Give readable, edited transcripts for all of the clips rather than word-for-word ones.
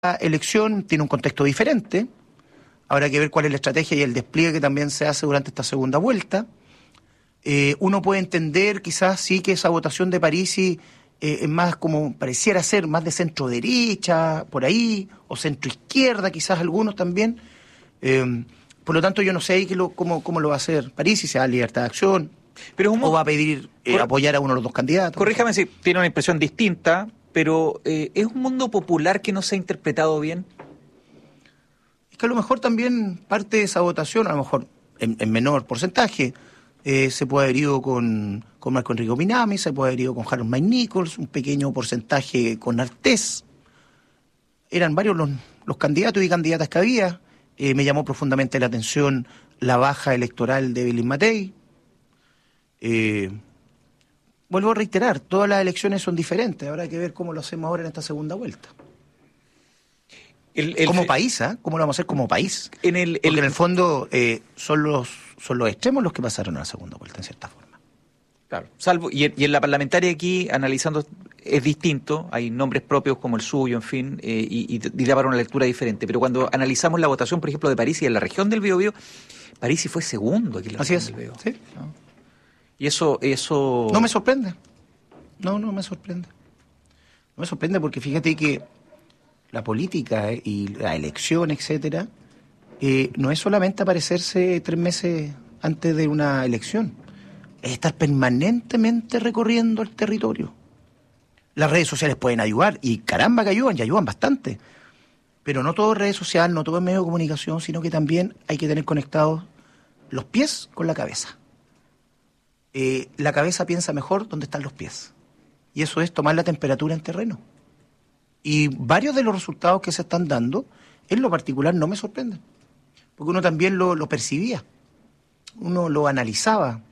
elección tiene un contexto diferente. Habrá que ver cuál es la estrategia y el despliegue que también se hace durante esta segunda vuelta. Uno puede entender quizás sí que esa votación de Parisi es más como, pareciera ser más de centro derecha, por ahí, o centro izquierda quizás algunos también. Por lo tanto yo no sé ahí cómo lo va a hacer Parisi, si va a libertad de acción, pero o va a pedir apoyar a uno de los dos candidatos. Corríjame si tiene una impresión distinta, pero ¿es un mundo popular que no se ha interpretado bien? Es que a lo mejor también parte de esa votación, a lo mejor en menor porcentaje, se puede haber ido con Marco Enrique Minami, se puede haber ido con Harold Mike Nichols, un pequeño porcentaje con Artés. Eran varios los candidatos y candidatas que había. Me llamó profundamente la atención la baja electoral de Evelyn Matei. Vuelvo a reiterar, todas las elecciones son diferentes. Habrá que ver cómo lo hacemos ahora en esta segunda vuelta. Como país, ¿cómo lo vamos a hacer como país? Porque en el fondo son los extremos los que pasaron a la segunda vuelta, en cierta forma. Claro, y en la parlamentaria aquí, analizando, es distinto, hay nombres propios como el suyo, en fin, y da para una lectura diferente. Pero cuando analizamos la votación, por ejemplo, de Parisi en la región del Biobío, Parisi fue segundo aquí en la región del Biobío. Sí. ¿No? Y eso... No me sorprende. No me sorprende. No me sorprende porque fíjate que la política y la elección, etcétera, no es solamente aparecerse 3 meses antes de una elección, es estar permanentemente recorriendo el territorio. Las redes sociales pueden ayudar, y caramba que ayudan, y ayudan bastante, pero no todo es redes sociales, no todo es medio de comunicación, sino que también hay que tener conectados los pies con la cabeza. La cabeza piensa mejor donde están los pies, y eso es tomar la temperatura en terreno. Y varios de los resultados que se están dando, en lo particular, no me sorprenden. Porque uno también lo percibía. Uno lo analizaba.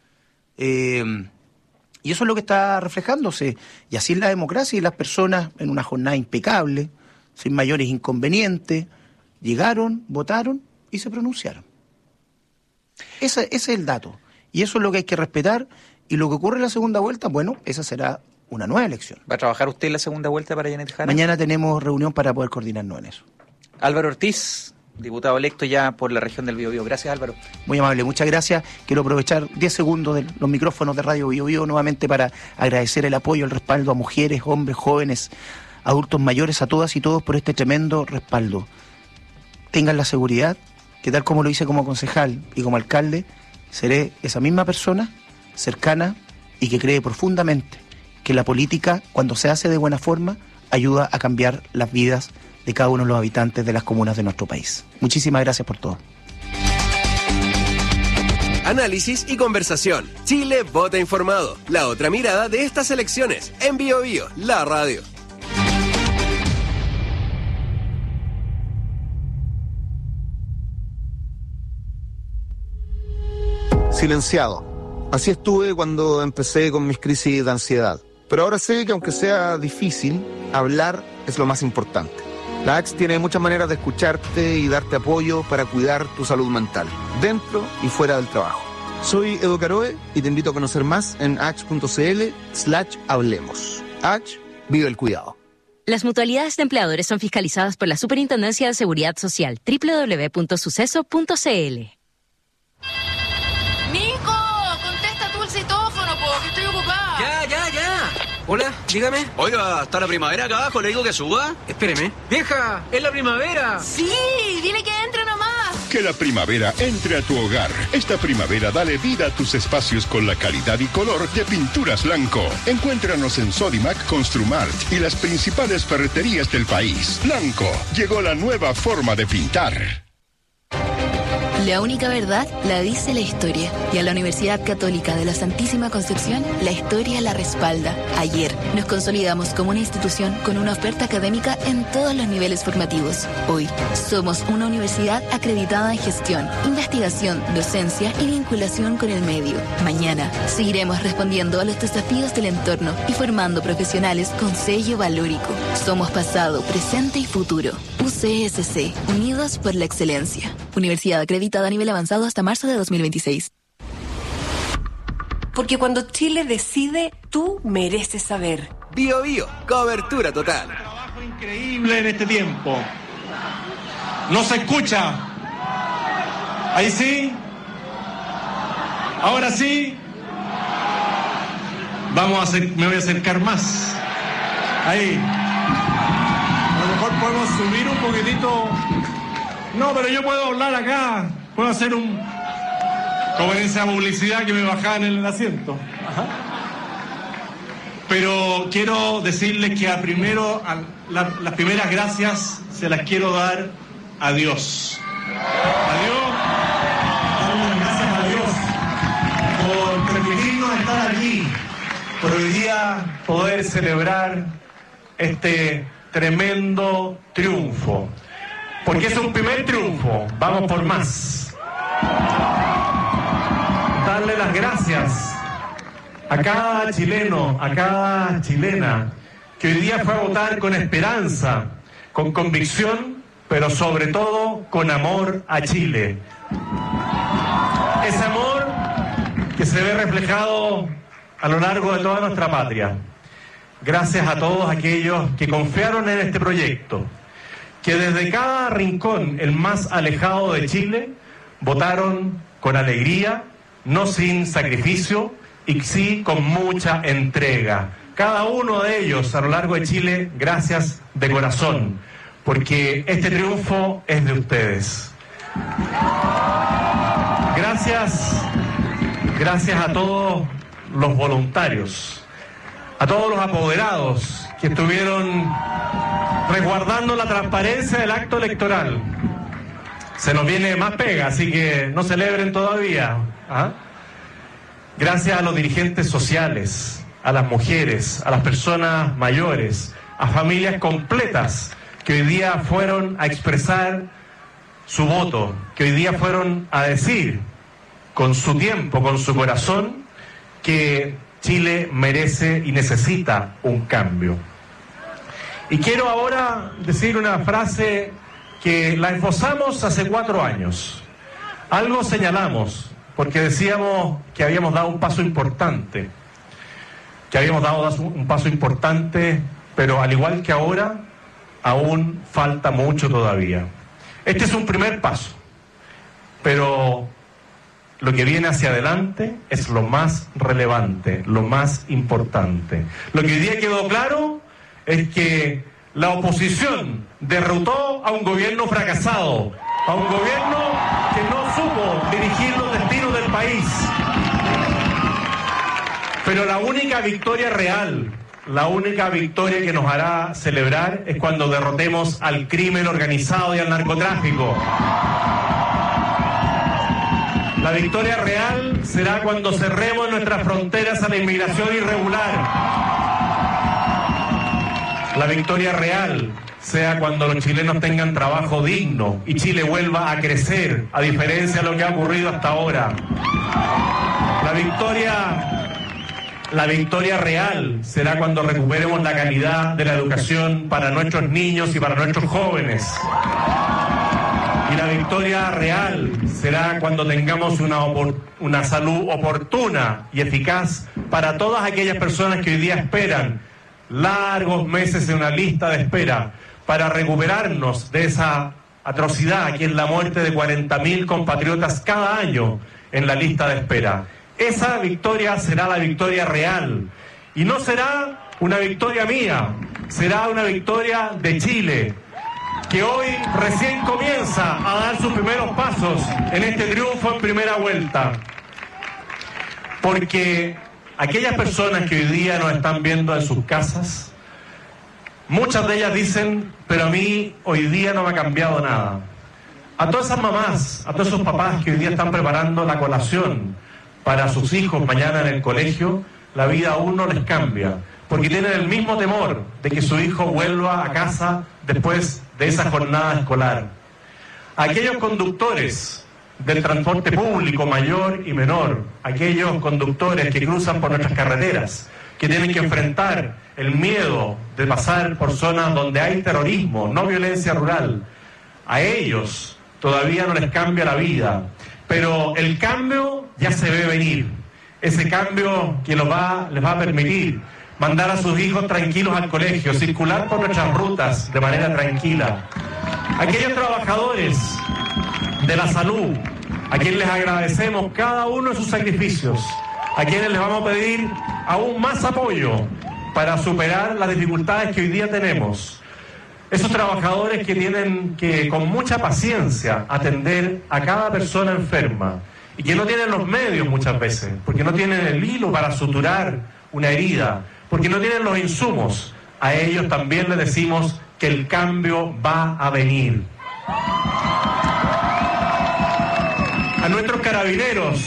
Y eso es lo que está reflejándose. Y así es la democracia, y las personas, en una jornada impecable, sin mayores inconvenientes, llegaron, votaron y se pronunciaron. Ese es el dato. Y eso es lo que hay que respetar. Y lo que ocurre en la segunda vuelta, bueno, esa será una nueva elección. ¿Va a trabajar usted en la segunda vuelta para Janet Jara? Mañana tenemos reunión para poder coordinarnos en eso. Álvaro Ortiz, diputado electo ya por la región del Biobío. Gracias, Álvaro. Muy amable, muchas gracias. Quiero aprovechar 10 segundos de los micrófonos de Radio Biobío nuevamente para agradecer el apoyo, el respaldo a mujeres, hombres, jóvenes, adultos mayores, a todas y todos por este tremendo respaldo. Tengan la seguridad que, tal como lo hice como concejal y como alcalde, seré esa misma persona, cercana y que cree profundamente que la política, cuando se hace de buena forma, ayuda a cambiar las vidas de cada uno de los habitantes de las comunas de nuestro país. Muchísimas gracias por todo. Análisis y conversación. Chile vota informado. La otra mirada de estas elecciones. En Biobío, la radio. Silenciado. Así estuve cuando empecé con mis crisis de ansiedad. Pero ahora sé que aunque sea difícil, hablar es lo más importante. La ACS tiene muchas maneras de escucharte y darte apoyo para cuidar tu salud mental, dentro y fuera del trabajo. Soy Edo Caroe y te invito a conocer más en ax.cl/hablemos. ACS, vive el cuidado. Las mutualidades de empleadores son fiscalizadas por la Superintendencia de Seguridad Social, www.suceso.cl. Ya. Hola, dígame. Oiga, ¿está la primavera acá abajo? ¿Le digo que suba? Espéreme. ¡Vieja! ¡Es la primavera! ¡Sí! ¡Dile que entre nomás! Que la primavera entre a tu hogar. Esta primavera dale vida a tus espacios con la calidad y color de Pinturas Blanco. Encuéntranos en Sodimac, Construmart y las principales ferreterías del país. Blanco, llegó la nueva forma de pintar. La única verdad la dice la historia. Y a la Universidad Católica de la Santísima Concepción, la historia la respalda. Ayer nos consolidamos como una institución con una oferta académica en todos los niveles formativos. Hoy somos una universidad acreditada en gestión, investigación, docencia y vinculación con el medio. Mañana seguiremos respondiendo a los desafíos del entorno y formando profesionales con sello valórico. Somos pasado, presente y futuro. UCSC, unidos por la excelencia. Universidad acreditada a nivel avanzado hasta marzo de 2026. Porque cuando Chile decide, tú mereces saber. Biobío, cobertura total. Increíble en este tiempo. No se escucha. Ahí sí. Ahora sí. Me voy a acercar más. Ahí. A lo mejor podemos subir un poquitito. No, pero yo puedo hablar acá. Puedo hacer como en esa publicidad que me bajaban en el asiento. Ajá. Pero quiero decirles que las primeras gracias se las quiero dar a Dios. A Dios, darle las gracias a Dios por permitirnos estar aquí, por hoy día poder celebrar este tremendo triunfo. Porque es un primer triunfo, vamos por más. Darle las gracias a cada chileno, a cada chilena que hoy día fue a votar con esperanza, con convicción, pero sobre todo con amor a Chile. Ese amor que se ve reflejado a lo largo de toda nuestra patria. Gracias a todos aquellos que confiaron en este proyecto, que desde cada rincón, el más alejado de Chile, votaron con alegría, no sin sacrificio, y sí con mucha entrega. Cada uno de ellos a lo largo de Chile, gracias de corazón, porque este triunfo es de ustedes. Gracias a todos los voluntarios, a todos los apoderados que estuvieron resguardando la transparencia del acto electoral. Se nos viene más pega, así que no celebren todavía. Gracias a los dirigentes sociales, a las mujeres, a las personas mayores, a familias completas que hoy día fueron a expresar su voto, que hoy día fueron a decir con su tiempo, con su corazón, que Chile merece y necesita un cambio. Y quiero ahora decir una frase que la esbozamos hace 4 años. Algo señalamos, porque decíamos que habíamos dado un paso importante, pero al igual que ahora, aún falta mucho todavía. Este es un primer paso, pero lo que viene hacia adelante es lo más relevante, lo más importante. Lo que hoy día quedó claro es que la oposición derrotó a un gobierno fracasado, a un gobierno que no supo dirigir los destinos del país. Pero la única victoria real, la única victoria que nos hará celebrar es cuando derrotemos al crimen organizado y al narcotráfico. La victoria real será cuando cerremos nuestras fronteras a la inmigración irregular. La victoria real sea cuando los chilenos tengan trabajo digno y Chile vuelva a crecer, a diferencia de lo que ha ocurrido hasta ahora. La victoria real será cuando recuperemos la calidad de la educación para nuestros niños y para nuestros jóvenes. Y la victoria real será cuando tengamos una salud oportuna y eficaz para todas aquellas personas que hoy día esperan largos meses en una lista de espera para recuperarnos de esa atrocidad que es la muerte de 40.000 compatriotas cada año en la lista de espera. Esa victoria será la victoria real y no será una victoria mía, será una victoria de Chile, que hoy recién comienza a dar sus primeros pasos en este triunfo en primera vuelta. Porque aquellas personas que hoy día nos están viendo en sus casas, muchas de ellas dicen, pero a mí hoy día no me ha cambiado nada. A todas esas mamás, a todos esos papás que hoy día están preparando la colación para sus hijos mañana en el colegio, la vida aún no les cambia, porque tienen el mismo temor de que su hijo vuelva a casa después de esa jornada escolar. Aquellos conductores del transporte público mayor y menor, aquellos conductores que cruzan por nuestras carreteras, que tienen que enfrentar el miedo de pasar por zonas donde hay terrorismo, no violencia rural, a ellos todavía no les cambia la vida, pero el cambio ya se ve venir. Ese cambio que les va a permitir mandar a sus hijos tranquilos al colegio, circular por nuestras rutas de manera tranquila. Aquellos trabajadores de la salud, a quienes les agradecemos cada uno de sus sacrificios, a quienes les vamos a pedir aún más apoyo para superar las dificultades que hoy día tenemos. Esos trabajadores que tienen que, con mucha paciencia, atender a cada persona enferma y que no tienen los medios muchas veces, porque no tienen el hilo para suturar una herida, porque no tienen los insumos. A ellos también les decimos que el cambio va a venir. A nuestros carabineros,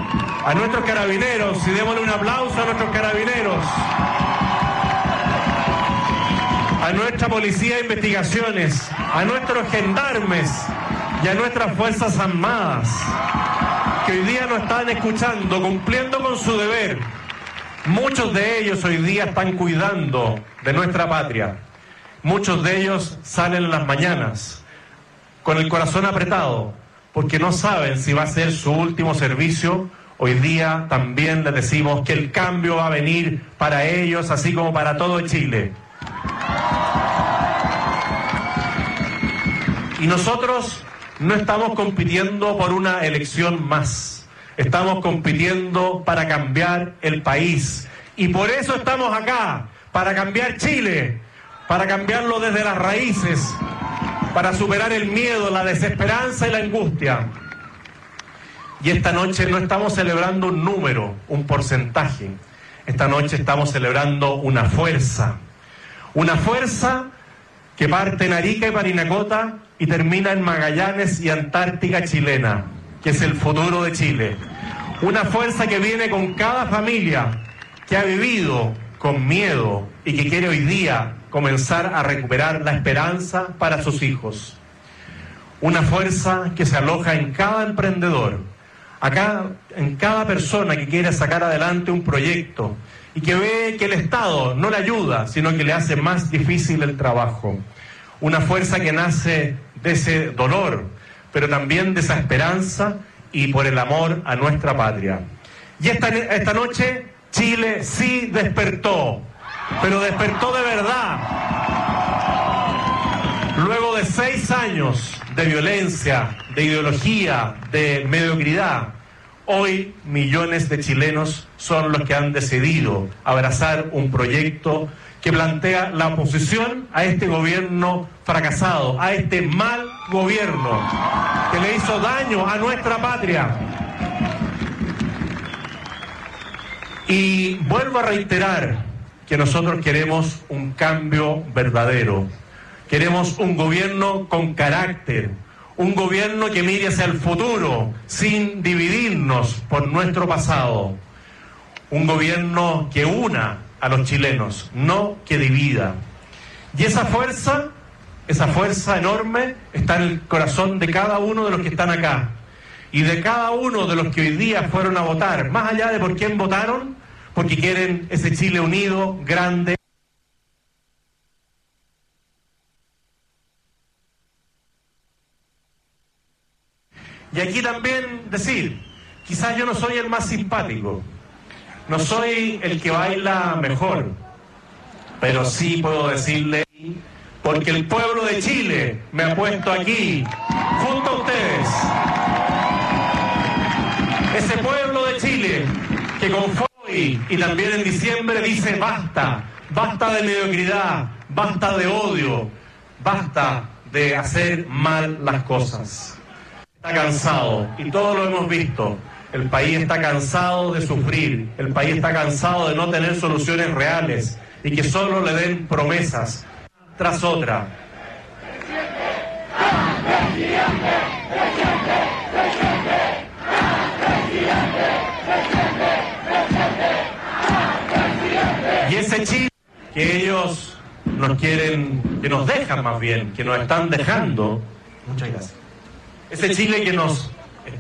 y démosle un aplauso a nuestros carabineros, a nuestra policía de investigaciones, a nuestros gendarmes y a nuestras fuerzas armadas, que hoy día nos están escuchando, cumpliendo con su deber. Muchos de ellos hoy día están cuidando de nuestra patria. Muchos de ellos salen en las mañanas con el corazón apretado, porque no saben si va a ser su último servicio. Hoy día también les decimos que el cambio va a venir para ellos, así como para todo Chile. Y nosotros no estamos compitiendo por una elección más. Estamos compitiendo para cambiar el país. Y por eso estamos acá, para cambiar Chile, para cambiarlo desde las raíces, para superar el miedo, la desesperanza y la angustia. Y esta noche no estamos celebrando un número, un porcentaje. Esta noche estamos celebrando una fuerza que parte en Arica y Parinacota y termina en Magallanes y Antártica chilena, que es el futuro de Chile. Una fuerza que viene con cada familia que ha vivido con miedo y que quiere hoy día comenzar a recuperar la esperanza para sus hijos. Una fuerza que se aloja en cada emprendedor, acá en cada persona que quiere sacar adelante un proyecto y que ve que el Estado no le ayuda, sino que le hace más difícil el trabajo. Una fuerza que nace de ese dolor, pero también de esa esperanza y por el amor a nuestra patria. Y esta noche Chile sí despertó, pero despertó de verdad. Luego de 6 años de violencia, de ideología, de mediocridad, hoy millones de chilenos son los que han decidido abrazar un proyecto que plantea la oposición a este gobierno fracasado, a este mal gobierno que le hizo daño a nuestra patria. Y vuelvo a reiterar que nosotros queremos un cambio verdadero. Queremos un gobierno con carácter, un gobierno que mire hacia el futuro sin dividirnos por nuestro pasado. Un gobierno que una a los chilenos, no que divida. Y esa fuerza enorme está en el corazón de cada uno de los que están acá y de cada uno de los que hoy día fueron a votar, más allá de por quién votaron, porque quieren ese Chile unido, grande. Y aquí también decir, quizás yo no soy el más simpático, no soy el que baila mejor, pero sí puedo decirle, porque el pueblo de Chile me ha puesto aquí, junto a ustedes. Ese pueblo de Chile que con hoy y también en diciembre dice basta, basta de mediocridad, basta de odio, basta de hacer mal las cosas. Está cansado, y todos lo hemos visto. El país está cansado de sufrir, el país está cansado de no tener soluciones reales y que solo le den promesas tras otra. Y ese Chile que ellos nos quieren, que nos dejan más bien, que nos están dejando. Muchas gracias. Ese Chile que nos...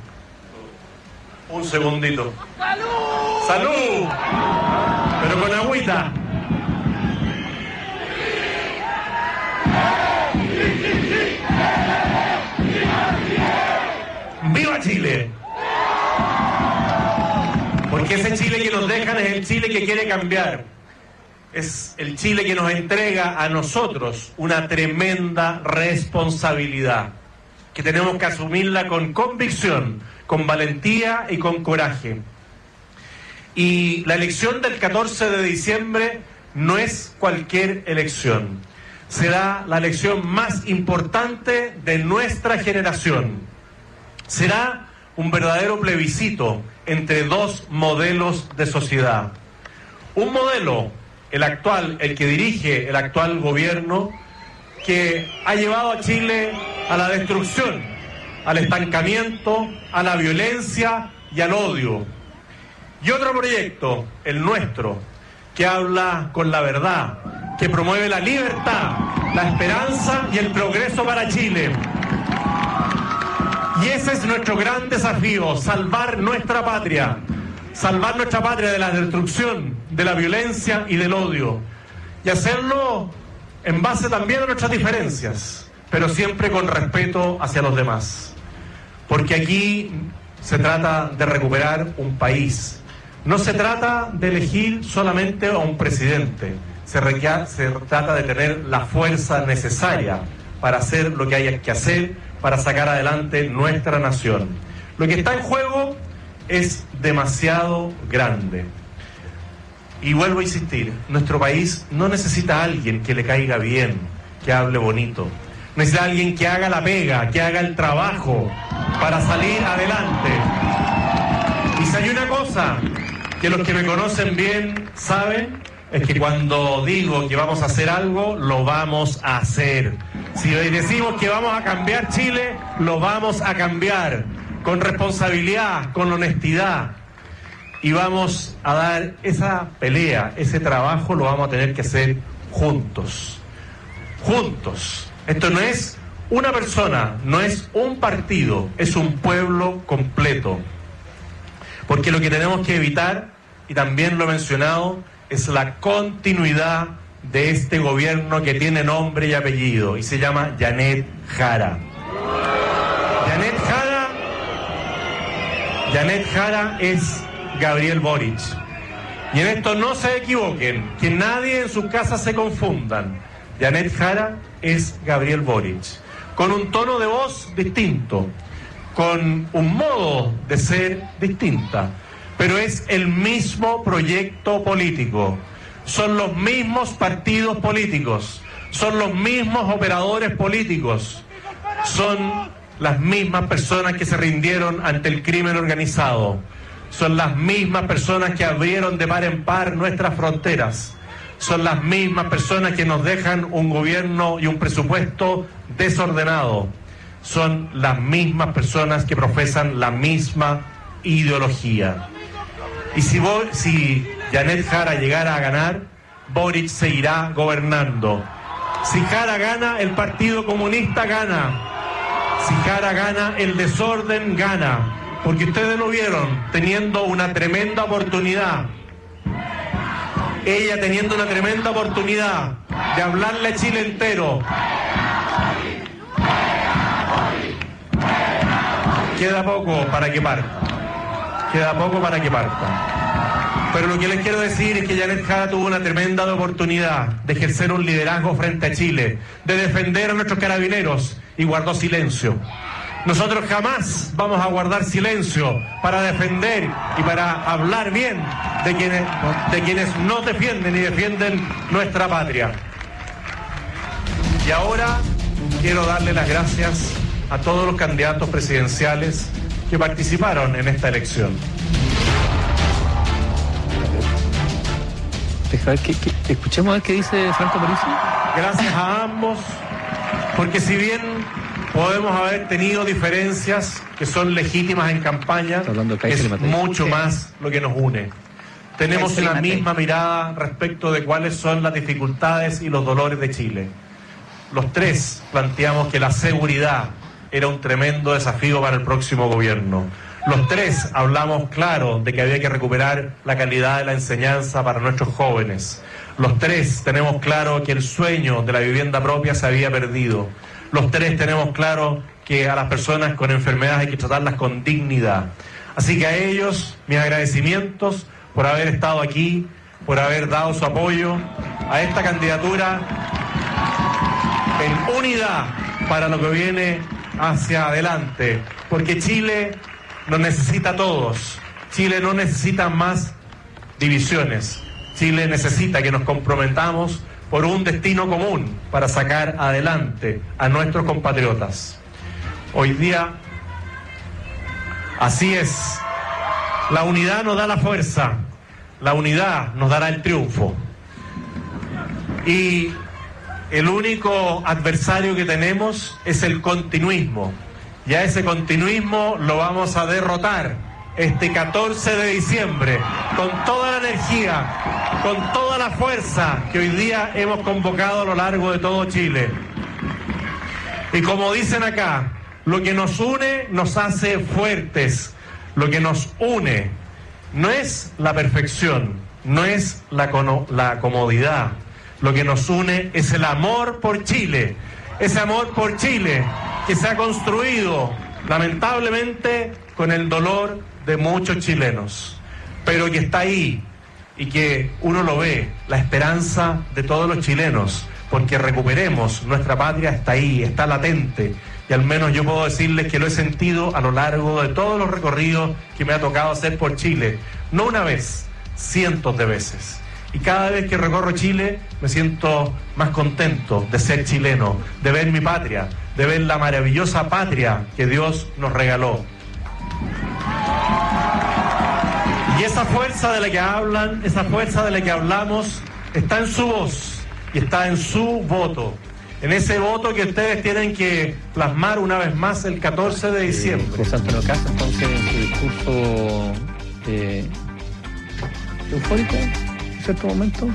Un segundito. ¡Salud! ¡Salud! Pero con agüita. ¡Viva Chile! Porque ese Chile que nos dejan es el Chile que quiere cambiar. es el Chile que nos entrega a nosotros una tremenda responsabilidad, que tenemos que asumirla con convicción, con valentía y con coraje. Y la elección del 14 de diciembre no es cualquier elección. Será la elección más importante de nuestra generación. Será un verdadero plebiscito entre dos modelos de sociedad. Un modelo, el actual, el que dirige el actual gobierno, que ha llevado a Chile a la destrucción, al estancamiento, a la violencia y al odio. Y otro proyecto, el nuestro, que habla con la verdad, que promueve la libertad, la esperanza y el progreso para Chile. Y ese es nuestro gran desafío, salvar nuestra patria de la destrucción, de la violencia y del odio. Y hacerlo en base también a nuestras diferencias, pero siempre con respeto hacia los demás. Porque aquí se trata de recuperar un país. No se trata de elegir solamente a un presidente. Se trata de tener la fuerza necesaria para hacer lo que haya que hacer para sacar adelante nuestra nación. Lo que está en juego es demasiado grande. Y vuelvo a insistir, nuestro país no necesita a alguien que le caiga bien, que hable bonito. Necesita a alguien que haga la pega, que haga el trabajo para salir adelante. Y si hay una cosa que los que me conocen bien saben, es que cuando digo que vamos a hacer algo, lo vamos a hacer. Si hoy decimos que vamos a cambiar Chile, lo vamos a cambiar con responsabilidad, con honestidad. Y vamos a dar esa pelea, ese trabajo lo vamos a tener que hacer juntos. Juntos. Esto no es una persona, no es un partido, es un pueblo completo. Porque lo que tenemos que evitar, y también lo he mencionado, es la continuidad de este gobierno que tiene nombre y apellido, y se llama Janet Jara. Janet Jara es Gabriel Boric. Y en esto no se equivoquen, que nadie en sus casas se confundan. Janet Jara es Gabriel Boric, con un tono de voz distinto, con un modo de ser distinta, pero es el mismo proyecto político, son los mismos partidos políticos, son los mismos operadores políticos, son las mismas personas que se rindieron ante el crimen organizado, son las mismas personas que abrieron de par en par nuestras fronteras, son las mismas personas que nos dejan un gobierno y un presupuesto desordenado, son las mismas personas que profesan la misma ideología. Y si Janet Jara llegara a ganar, Boric seguirá gobernando. Si Jara gana, el Partido Comunista gana. Si Jara gana, el desorden gana. Porque ustedes lo vieron, teniendo una tremenda oportunidad. Ella teniendo una tremenda oportunidad de hablarle a Chile entero. Queda poco para que parta. Pero lo que les quiero decir es que Janet Jara tuvo una tremenda oportunidad de ejercer un liderazgo frente a Chile, de defender a nuestros carabineros, y guardó silencio. Nosotros jamás vamos a guardar silencio para defender y para hablar bien de quienes nos defienden y defienden nuestra patria. Y ahora quiero darle las gracias a todos los candidatos presidenciales que participaron en esta elección. Deja ver escuchemos a ver qué dice Franco Parisi. Gracias a ambos, porque si bien podemos haber tenido diferencias que son legítimas en campaña, es mucho más lo que nos une. Tenemos una misma mirada respecto de cuáles son las dificultades y los dolores de Chile. Los tres planteamos que la seguridad era un tremendo desafío para el próximo gobierno. Los tres hablamos claro de que había que recuperar la calidad de la enseñanza para nuestros jóvenes. Los tres tenemos claro que el sueño de la vivienda propia se había perdido. Los tres tenemos claro que a las personas con enfermedades hay que tratarlas con dignidad. Así que a ellos mis agradecimientos por haber estado aquí por haber dado su apoyo a esta candidatura en unidad para lo que viene hacia adelante, porque Chile nos necesita a todos. Chile no necesita más divisiones. Chile necesita que nos comprometamos por un destino común para sacar adelante a nuestros compatriotas. Hoy día, así es, la unidad nos da la fuerza, la unidad nos dará el triunfo. Y el único adversario que tenemos es el continuismo. Y a ese continuismo lo vamos a derrotar este 14 de diciembre con toda la energía, con toda la fuerza que hoy día hemos convocado a lo largo de todo Chile. Y como dicen acá, lo que nos une nos hace fuertes. Lo que nos une no es la perfección, no es la comodidad. Lo que nos une es el amor por Chile. Ese amor por Chile que se ha construido, lamentablemente, con el dolor de muchos chilenos, pero que está ahí y que uno lo ve, la esperanza de todos los chilenos, porque recuperemos nuestra patria está ahí, está latente, y al menos yo puedo decirles que lo he sentido a lo largo de todos los recorridos que me ha tocado hacer por Chile, no una vez, cientos de veces. Y cada vez que recorro Chile me siento más contento de ser chileno, de ver mi patria, de ver la maravillosa patria que Dios nos regaló. Y esa fuerza de la que hablan, esa fuerza de la que hablamos, está en su voz y está en su voto. En ese voto que ustedes tienen que plasmar una vez más el 14 de diciembre. José Antonio Cast, entonces, en su discurso eufórico, en cierto momento.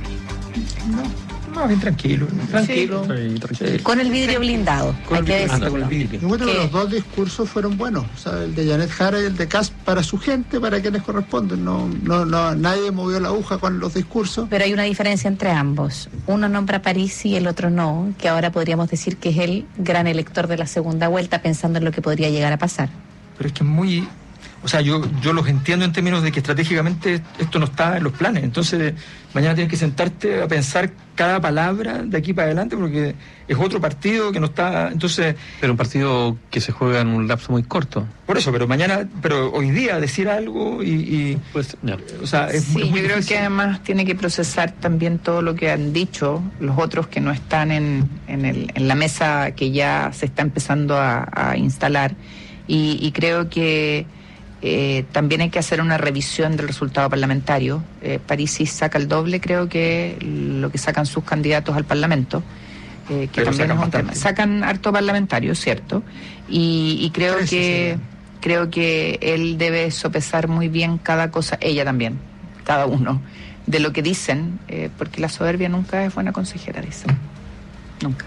No, bien tranquilo. Tranquilo. Sí. Con el vidrio blindado, hay que decirlo. Yo creo que los dos discursos fueron buenos. O sea, el de Janet Jara y el de Kast para su gente, para quienes corresponden. No, nadie movió la aguja con los discursos. Pero hay una diferencia entre ambos. Uno nombra a Parisi y el otro no, que ahora podríamos decir que es el gran elector de la segunda vuelta, pensando en lo que podría llegar a pasar. Pero es que es muy... O sea, yo los entiendo en términos de que estratégicamente esto no está en los planes. Entonces, mañana tienes que sentarte a pensar cada palabra de aquí para adelante, porque es otro partido que no está... Entonces, pero un partido que se juega en un lapso muy corto. Por eso, pero hoy día decir algo y pues, no. O sea, es sí, muy yo creo difícil. que además tiene que procesar también todo lo que han dicho los otros que no están en la mesa que ya se está empezando a instalar. Y creo que también hay que hacer una revisión del resultado parlamentario. Parisi saca el doble, creo que lo que sacan sus candidatos al Parlamento, que pero también es un tema. Sacan harto parlamentario, ¿cierto? Y creo que él debe sopesar muy bien cada cosa, ella también, cada uno, de lo que dicen, porque la soberbia nunca es buena consejera, dicen. Nunca.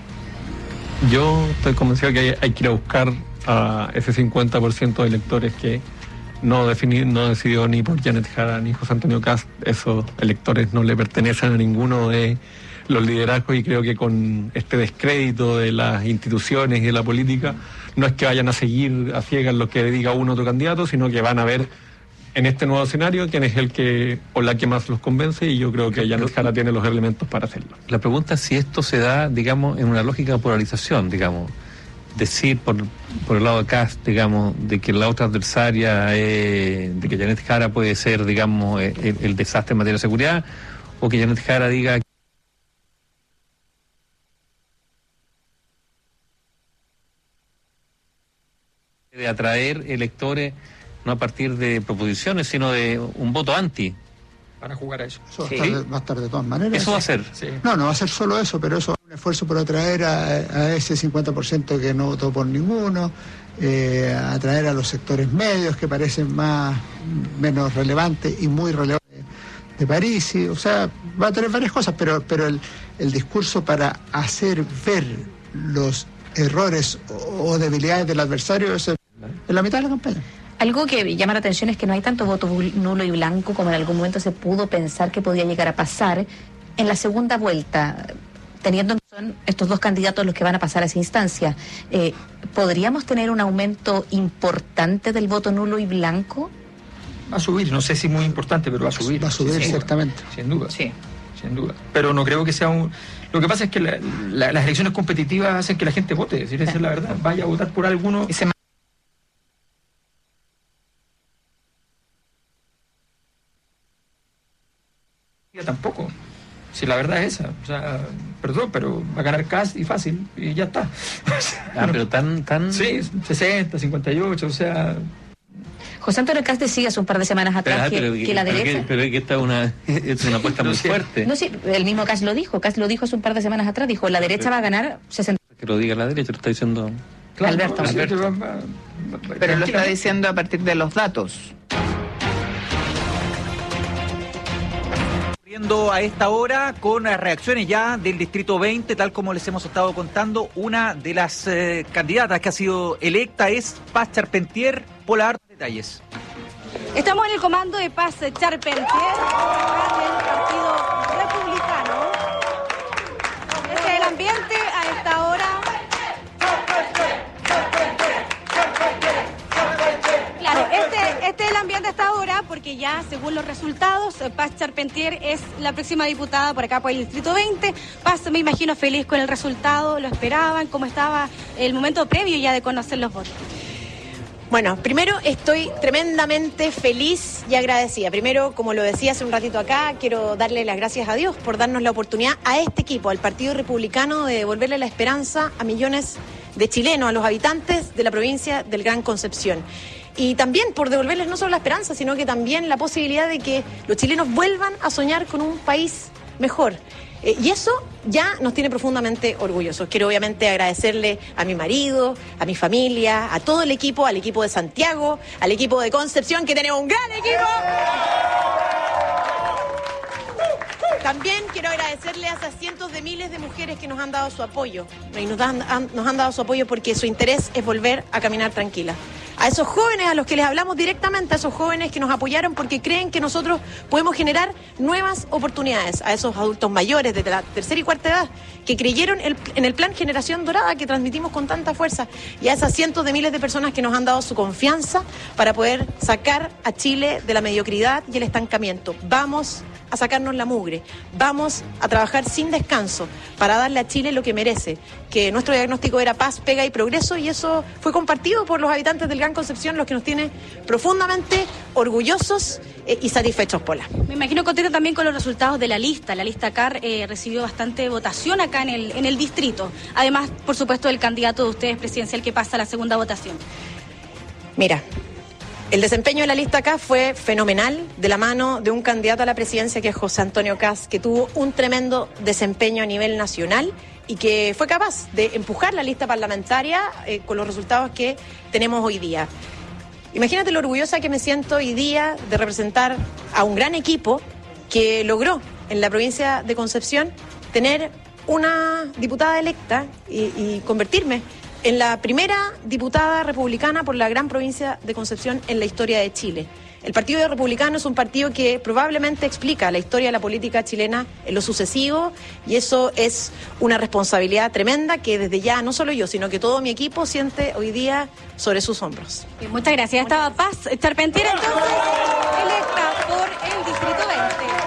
Yo estoy convencido que hay que ir a buscar a ese 50% de electores que no decidió ni por Janet Jara ni José Antonio Cast. Esos electores no le pertenecen a ninguno de los liderazgos, y creo que con este descrédito de las instituciones y de la política no es que vayan a seguir a ciegas lo que diga uno u otro candidato, sino que van a ver en este nuevo escenario quién es el que o la que más los convence, y yo creo que Janet Jara tiene los elementos para hacerlo. La pregunta es si esto se da, digamos, en una lógica de polarización, digamos. Decir por el lado de Cast, digamos, de que la otra adversaria, de que Janet Jara puede ser, digamos, el desastre en materia de seguridad, o que Janet Jara diga de atraer electores no a partir de proposiciones, sino de un voto anti. Para jugar a eso. Eso va a estar de todas maneras. Eso va a ser. Sí. No va a ser solo eso, pero eso es un esfuerzo por atraer a ese 50% que no votó por ninguno, atraer a los sectores medios que parecen menos relevantes y muy relevantes de Parisi. O sea, va a tener varias cosas, pero el discurso para hacer ver los errores o debilidades del adversario es en la mitad de la campaña. Algo que llama la atención es que no hay tanto voto nulo y blanco como en algún momento se pudo pensar que podía llegar a pasar en la segunda vuelta, teniendo en cuenta estos dos candidatos los que van a pasar a esa instancia. ¿Podríamos tener un aumento importante del voto nulo y blanco? Va a subir, no sé si muy importante, pero va a subir. Va a subir, sí, ciertamente. Sin duda. Sí. Sin duda. Pero no creo que sea un... Lo que pasa es que las elecciones competitivas hacen que la gente vote, es decir, esa es la verdad. Vaya a votar por alguno... Tampoco. Si la verdad es esa. O sea, perdón, pero va a ganar Kast y fácil, y ya está. Pero tan... Sí, 60, 58, o sea... José Antonio Kast decía hace un par de semanas atrás que la derecha... Pero es que esta es una apuesta muy fuerte. No, sí, el mismo Kast lo dijo hace un par de semanas atrás, dijo, la derecha va a ganar 60... Que lo diga la derecha, lo está diciendo... Claro, Alberto. Pero lo está diciendo a partir de los datos. A esta hora con reacciones ya del Distrito 20, tal como les hemos estado contando. Una de las candidatas que ha sido electa es Paz Charpentier. Polar, detalles. Estamos en el comando de Paz Charpentier, del Partido Republicano. Este es el ambiente a esta hora. Claro, este es el ambiente a esta hora porque ya, según los resultados, Paz Charpentier es la próxima diputada por acá por el Distrito 20. Paz, me imagino feliz con el resultado, lo esperaban, cómo estaba el momento previo ya de conocer los votos. Bueno, primero estoy tremendamente feliz y agradecida. Primero, como lo decía hace un ratito acá, quiero darle las gracias a Dios por darnos la oportunidad a este equipo, al Partido Republicano, de devolverle la esperanza a millones de chilenos, a los habitantes de la provincia del Gran Concepción. Y también por devolverles no solo la esperanza, sino que también la posibilidad de que los chilenos vuelvan a soñar con un país mejor. Y eso ya nos tiene profundamente orgullosos. Quiero obviamente agradecerle a mi marido, a mi familia, a todo el equipo, al equipo de Santiago, al equipo de Concepción, que tenemos un gran equipo. También quiero agradecerle a esas cientos de miles de mujeres que nos han dado su apoyo. Y nos han dado su apoyo porque su interés es volver a caminar tranquila. A esos jóvenes a los que les hablamos directamente, a esos jóvenes que nos apoyaron porque creen que nosotros podemos generar nuevas oportunidades, a esos adultos mayores de la tercera y cuarta edad que creyeron en el plan Generación Dorada que transmitimos con tanta fuerza, y a esas cientos de miles de personas que nos han dado su confianza para poder sacar a Chile de la mediocridad y el estancamiento. Vamos a sacarnos la mugre, vamos a trabajar sin descanso para darle a Chile lo que merece, que nuestro diagnóstico era paz, pega y progreso, y eso fue compartido por los habitantes del Gran Concepción, los que nos tiene profundamente orgullosos y satisfechos, Pola. Me imagino contenta también con los resultados de la lista. La lista CAR recibió bastante votación acá en el distrito, además, por supuesto, del candidato de ustedes presidencial que pasa a la segunda votación. Mira, el desempeño de la lista acá fue fenomenal, de la mano de un candidato a la presidencia que es José Antonio Kast, que tuvo un tremendo desempeño a nivel nacional y que fue capaz de empujar la lista parlamentaria con los resultados que tenemos hoy día. Imagínate lo orgullosa que me siento hoy día de representar a un gran equipo que logró en la provincia de Concepción tener una diputada electa y convertirme en la primera diputada republicana por la gran provincia de Concepción en la historia de Chile. El Partido Republicano es un partido que probablemente explica la historia de la política chilena en lo sucesivo, y eso es una responsabilidad tremenda que desde ya no solo yo, sino que todo mi equipo siente hoy día sobre sus hombros. Muchas gracias. Estaba Paz Charpentier, entonces, electa por el Distrito 20.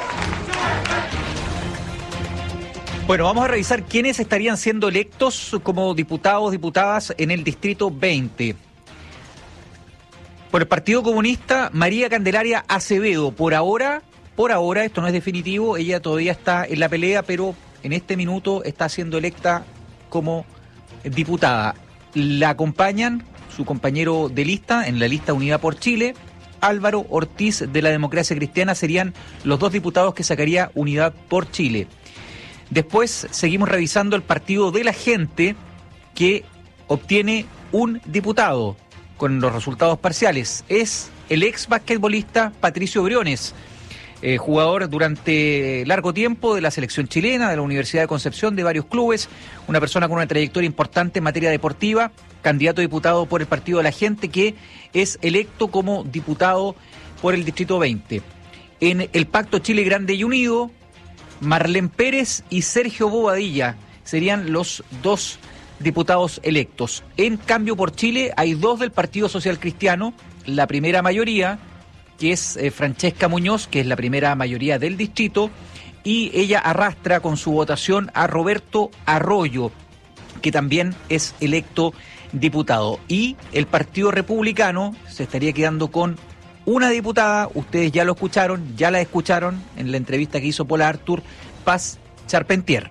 Bueno, vamos a revisar quiénes estarían siendo electos como diputados, diputadas en el Distrito 20. Por el Partido Comunista, María Candelaria Acevedo. Por ahora, esto no es definitivo, ella todavía está en la pelea, pero en este minuto está siendo electa como diputada. La acompañan su compañero de lista, en la lista Unidad por Chile, Álvaro Ortiz de la Democracia Cristiana. Serían los dos diputados que sacaría Unidad por Chile. Después seguimos revisando el Partido de la Gente, que obtiene un diputado con los resultados parciales. Es el ex basquetbolista Patricio Briones, jugador durante largo tiempo de la selección chilena, de la Universidad de Concepción, de varios clubes, una persona con una trayectoria importante en materia deportiva, candidato a diputado por el Partido de la Gente, que es electo como diputado por el Distrito 20. En el Pacto Chile Grande y Unido, Marlene Pérez y Sergio Bobadilla serían los dos diputados electos. En Cambio por Chile hay dos del Partido Social Cristiano, la primera mayoría, que es Francesca Muñoz, que es la primera mayoría del distrito, y ella arrastra con su votación a Roberto Arroyo, que también es electo diputado. Y el Partido Republicano se estaría quedando con una diputada, ustedes ya lo escucharon, ya la escucharon en la entrevista que hizo Paula Artur, Paz Charpentier.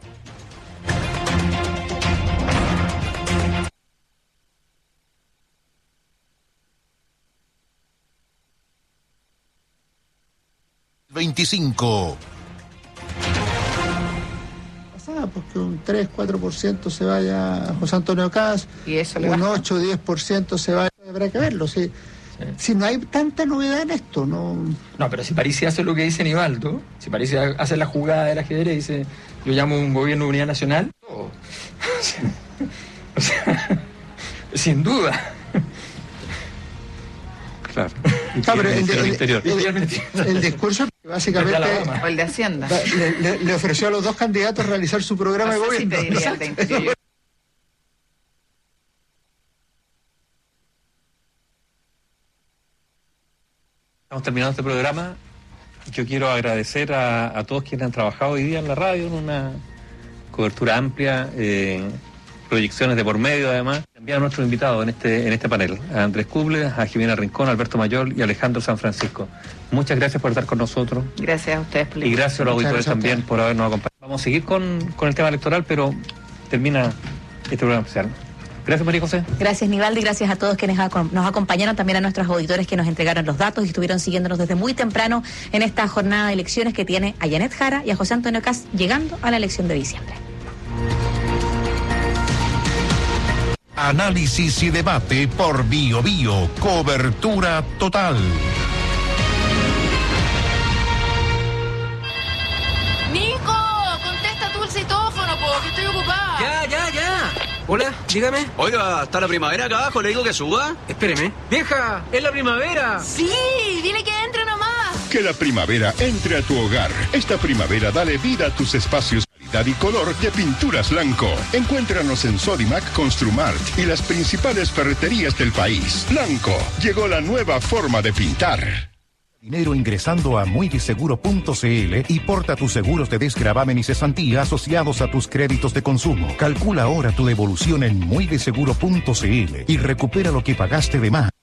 Porque un 3-4% se vaya a José Antonio Cast, un 8-10% se vaya, habrá que verlo. Si no hay tanta novedad en esto, no, pero si París hace lo que dice Nivaldo, si París hace la jugada del ajedrez y dice, yo llamo un gobierno de unidad nacional, o sea, sin duda. Claro. Pero el discurso básicamente o el de Hacienda le ofreció a los dos candidatos realizar su programa de gobierno. Sí, te diría el de Interior. Estamos terminando este programa. Yo quiero agradecer a todos quienes han trabajado hoy día en la radio, en una cobertura amplia, proyecciones de por medio además. Enviar a nuestros invitados en este panel, a Andrés Kuble, a Jimena Rincón, a Alberto Mayol y a Alejandro San Francisco. Muchas gracias por estar con nosotros. Gracias a ustedes por la y gracias a los auditores también por habernos acompañado. Vamos a seguir con el tema electoral, pero termina este programa especial. Gracias, María José. Gracias, Nivaldo, y gracias a todos quienes nos acompañaron, también a nuestros auditores que nos entregaron los datos y estuvieron siguiéndonos desde muy temprano en esta jornada de elecciones que tiene a Janet Jara y a José Antonio Cast llegando a la elección de diciembre. Análisis y debate por BioBio. Cobertura total. Nico, contesta tú el citófono, que estoy ocupada. Ya. Hola, dígame. Oiga, ¿está la primavera acá abajo? ¿Le digo que suba? Espéreme. Vieja, es la primavera. Sí, dile que entre nomás. Que la primavera entre a tu hogar. Esta primavera dale vida a tus espacios. Calidad y color de Pinturas Blanco. Encuéntranos en Sodimac, Construmart y las principales ferreterías del país. Blanco, llegó la nueva forma de pintar. Dinero ingresando a muybiseguro.cl y porta tus seguros de desgravamen y cesantía asociados a tus créditos de consumo. Calcula ahora tu devolución en muybiseguro.cl y recupera lo que pagaste de más.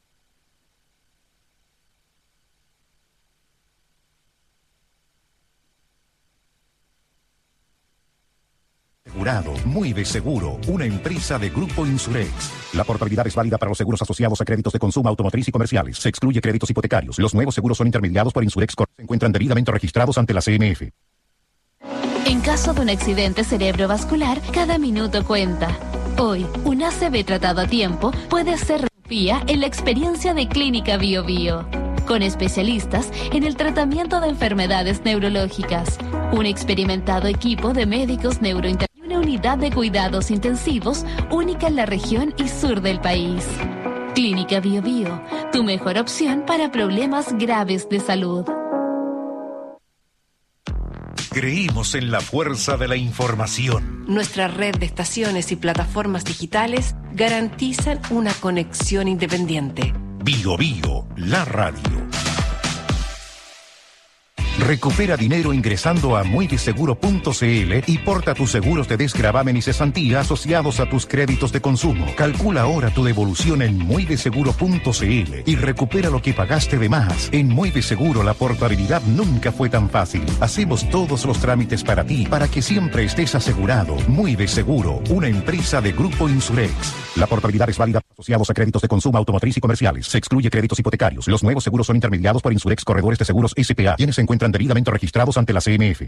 Muy de Seguro, una empresa de Grupo Insurex. La portabilidad es válida para los seguros asociados a créditos de consumo automotriz y comerciales. Se excluye créditos hipotecarios. Los nuevos seguros son intermediados por Insurex Corp. Se encuentran debidamente registrados ante la CMF. En caso de un accidente cerebrovascular, cada minuto cuenta. Hoy, un ACV tratado a tiempo puede ser refía en la experiencia de Clínica BioBio. Con especialistas en el tratamiento de enfermedades neurológicas, un experimentado equipo de médicos neurointernistas y una unidad de cuidados intensivos única en la región y sur del país. Clínica BioBio, tu mejor opción para problemas graves de salud. Creímos en la fuerza de la información. Nuestra red de estaciones y plataformas digitales garantizan una conexión independiente. BioBio, la radio. Recupera dinero ingresando a muybiseguro.cl y porta tus seguros de desgravamen y cesantía asociados a tus créditos de consumo. Calcula ahora tu devolución en muybiseguro.cl y recupera lo que pagaste de más. En Muy de Seguro la portabilidad nunca fue tan fácil. Hacemos todos los trámites para ti, para que siempre estés asegurado. Muy de Seguro, una empresa de Grupo Insurex. La portabilidad es válida asociados a créditos de consumo automotriz y comerciales. Se excluye créditos hipotecarios. Los nuevos seguros son intermediados por Insurex Corredores de Seguros S.p.A. quienes se encuentran debidamente registrados ante la CMF.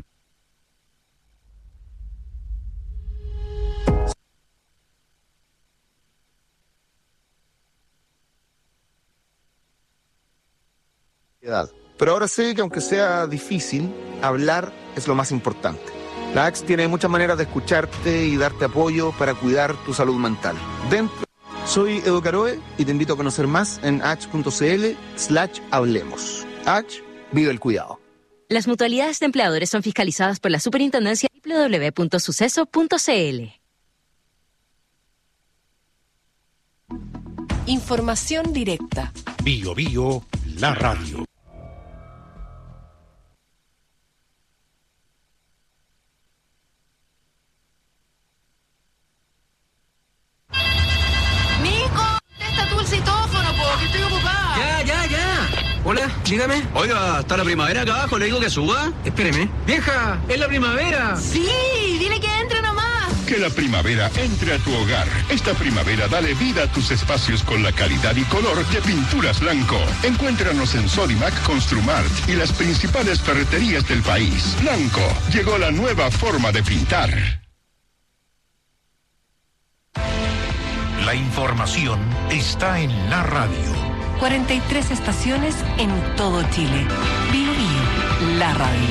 Pero ahora sé que aunque sea difícil, hablar es lo más importante. La ACS tiene muchas maneras de escucharte y darte apoyo para cuidar tu salud mental. Soy Edo Caroe y te invito a conocer más en ach.cl/hablemos. ACS, vive el cuidado. Las mutualidades de empleadores son fiscalizadas por la Superintendencia www.suceso.cl. Información directa. BioBio, la radio. Hola, dígame. Oiga, ¿está la primavera acá abajo? ¿Le digo que suba? Espéreme. ¡Vieja! ¡Es la primavera! Sí, dile que entre nomás. Que la primavera entre a tu hogar. Esta primavera dale vida a tus espacios con la calidad y color de Pinturas Blanco. Encuéntranos en Sodimac, Construmart y las principales ferreterías del país. Blanco, llegó la nueva forma de pintar. La información está en la radio. 43 estaciones en todo Chile. Bio Bio, la radio.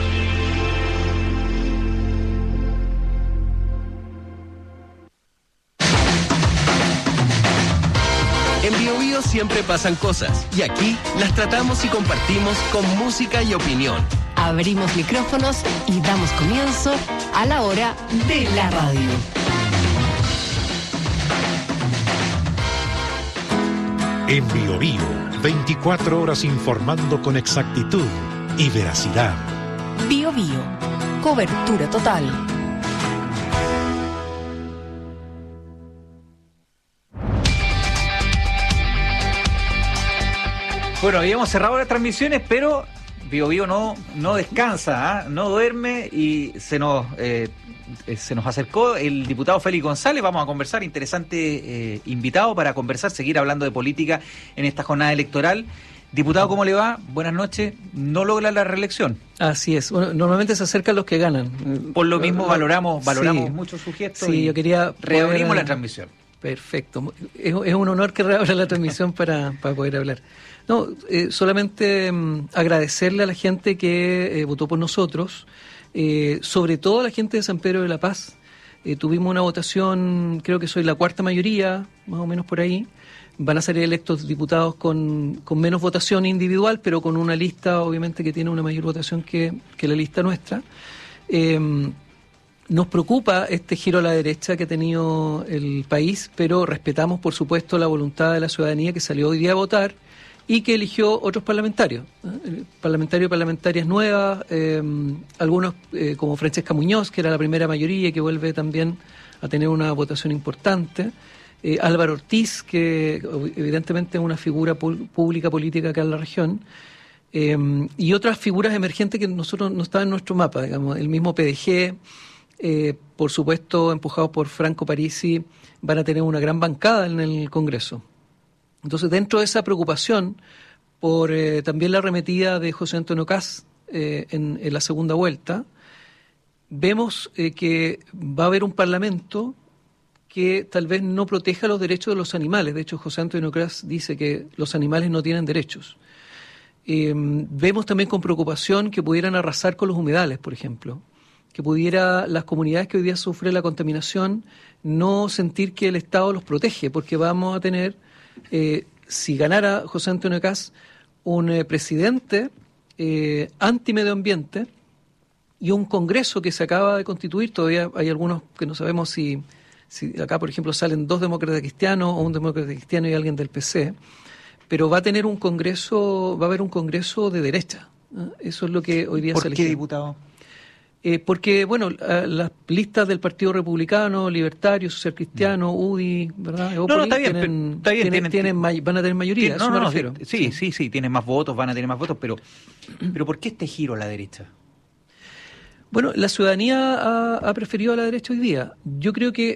En Bio Bio siempre pasan cosas y aquí las tratamos y compartimos con música y opinión. Abrimos micrófonos y damos comienzo a la hora de la radio. En Bio Bio, 24 horas informando con exactitud y veracidad. Bio Bio, cobertura total. Bueno, habíamos cerrado las transmisiones, pero Bio Bio no descansa, no duerme y se nos acercó el diputado Félix González. Vamos a conversar, interesante invitado para conversar, seguir hablando de política en esta jornada electoral. Diputado, ¿cómo le va? Buenas noches. No logra la reelección. Así es. Bueno, normalmente se acercan los que ganan. Por lo mismo valoramos sí, muchos sujetos. Sí, yo quería reabrimos la transmisión. Perfecto. Es un honor que reabra la transmisión para poder hablar. No, solamente agradecerle a la gente que votó por nosotros, sobre todo a la gente de San Pedro de la Paz. Tuvimos una votación, creo que soy la cuarta mayoría, más o menos por ahí. Van a ser electos diputados con menos votación individual, pero con una lista obviamente que tiene una mayor votación que la lista nuestra. Nos preocupa este giro a la derecha que ha tenido el país, pero respetamos por supuesto la voluntad de la ciudadanía que salió hoy día a votar y que eligió otros parlamentarios, parlamentarios y parlamentarias nuevas, algunos como Francesca Muñoz, que era la primera mayoría y que vuelve también a tener una votación importante, Álvaro Ortiz, que evidentemente es una figura pública política acá en la región, y otras figuras emergentes que nosotros no estaban en nuestro mapa, digamos, el mismo PDG, por supuesto empujados por Franco Parisi, van a tener una gran bancada en el Congreso. Entonces, dentro de esa preocupación por también la arremetida de José Antonio Kast en la segunda vuelta, vemos que va a haber un parlamento que tal vez no proteja los derechos de los animales. De hecho, José Antonio Kast dice que los animales no tienen derechos. Vemos también con preocupación que pudieran arrasar con los humedales, por ejemplo, que pudiera las comunidades que hoy día sufren la contaminación no sentir que el Estado los protege, porque vamos a tener, si ganara José Antonio Kast, un presidente anti-medio ambiente y un Congreso que se acaba de constituir. Todavía hay algunos que no sabemos si acá, por ejemplo, salen 2 demócratas cristianos o un demócrata cristiano y alguien del PC, pero va a tener un Congreso, va a haber un Congreso de derecha. Eso es lo que hoy día se eligió. ¿Por qué, diputado? Porque, bueno, las listas del Partido Republicano, Libertario, Social Cristiano, UDI, ¿verdad? No, está bien, van a tener mayoría, eso me refiero. Sí, tienen más votos, van a tener más votos, pero ¿por qué este giro a la derecha? Bueno, la ciudadanía ha preferido a la derecha hoy día. Yo creo que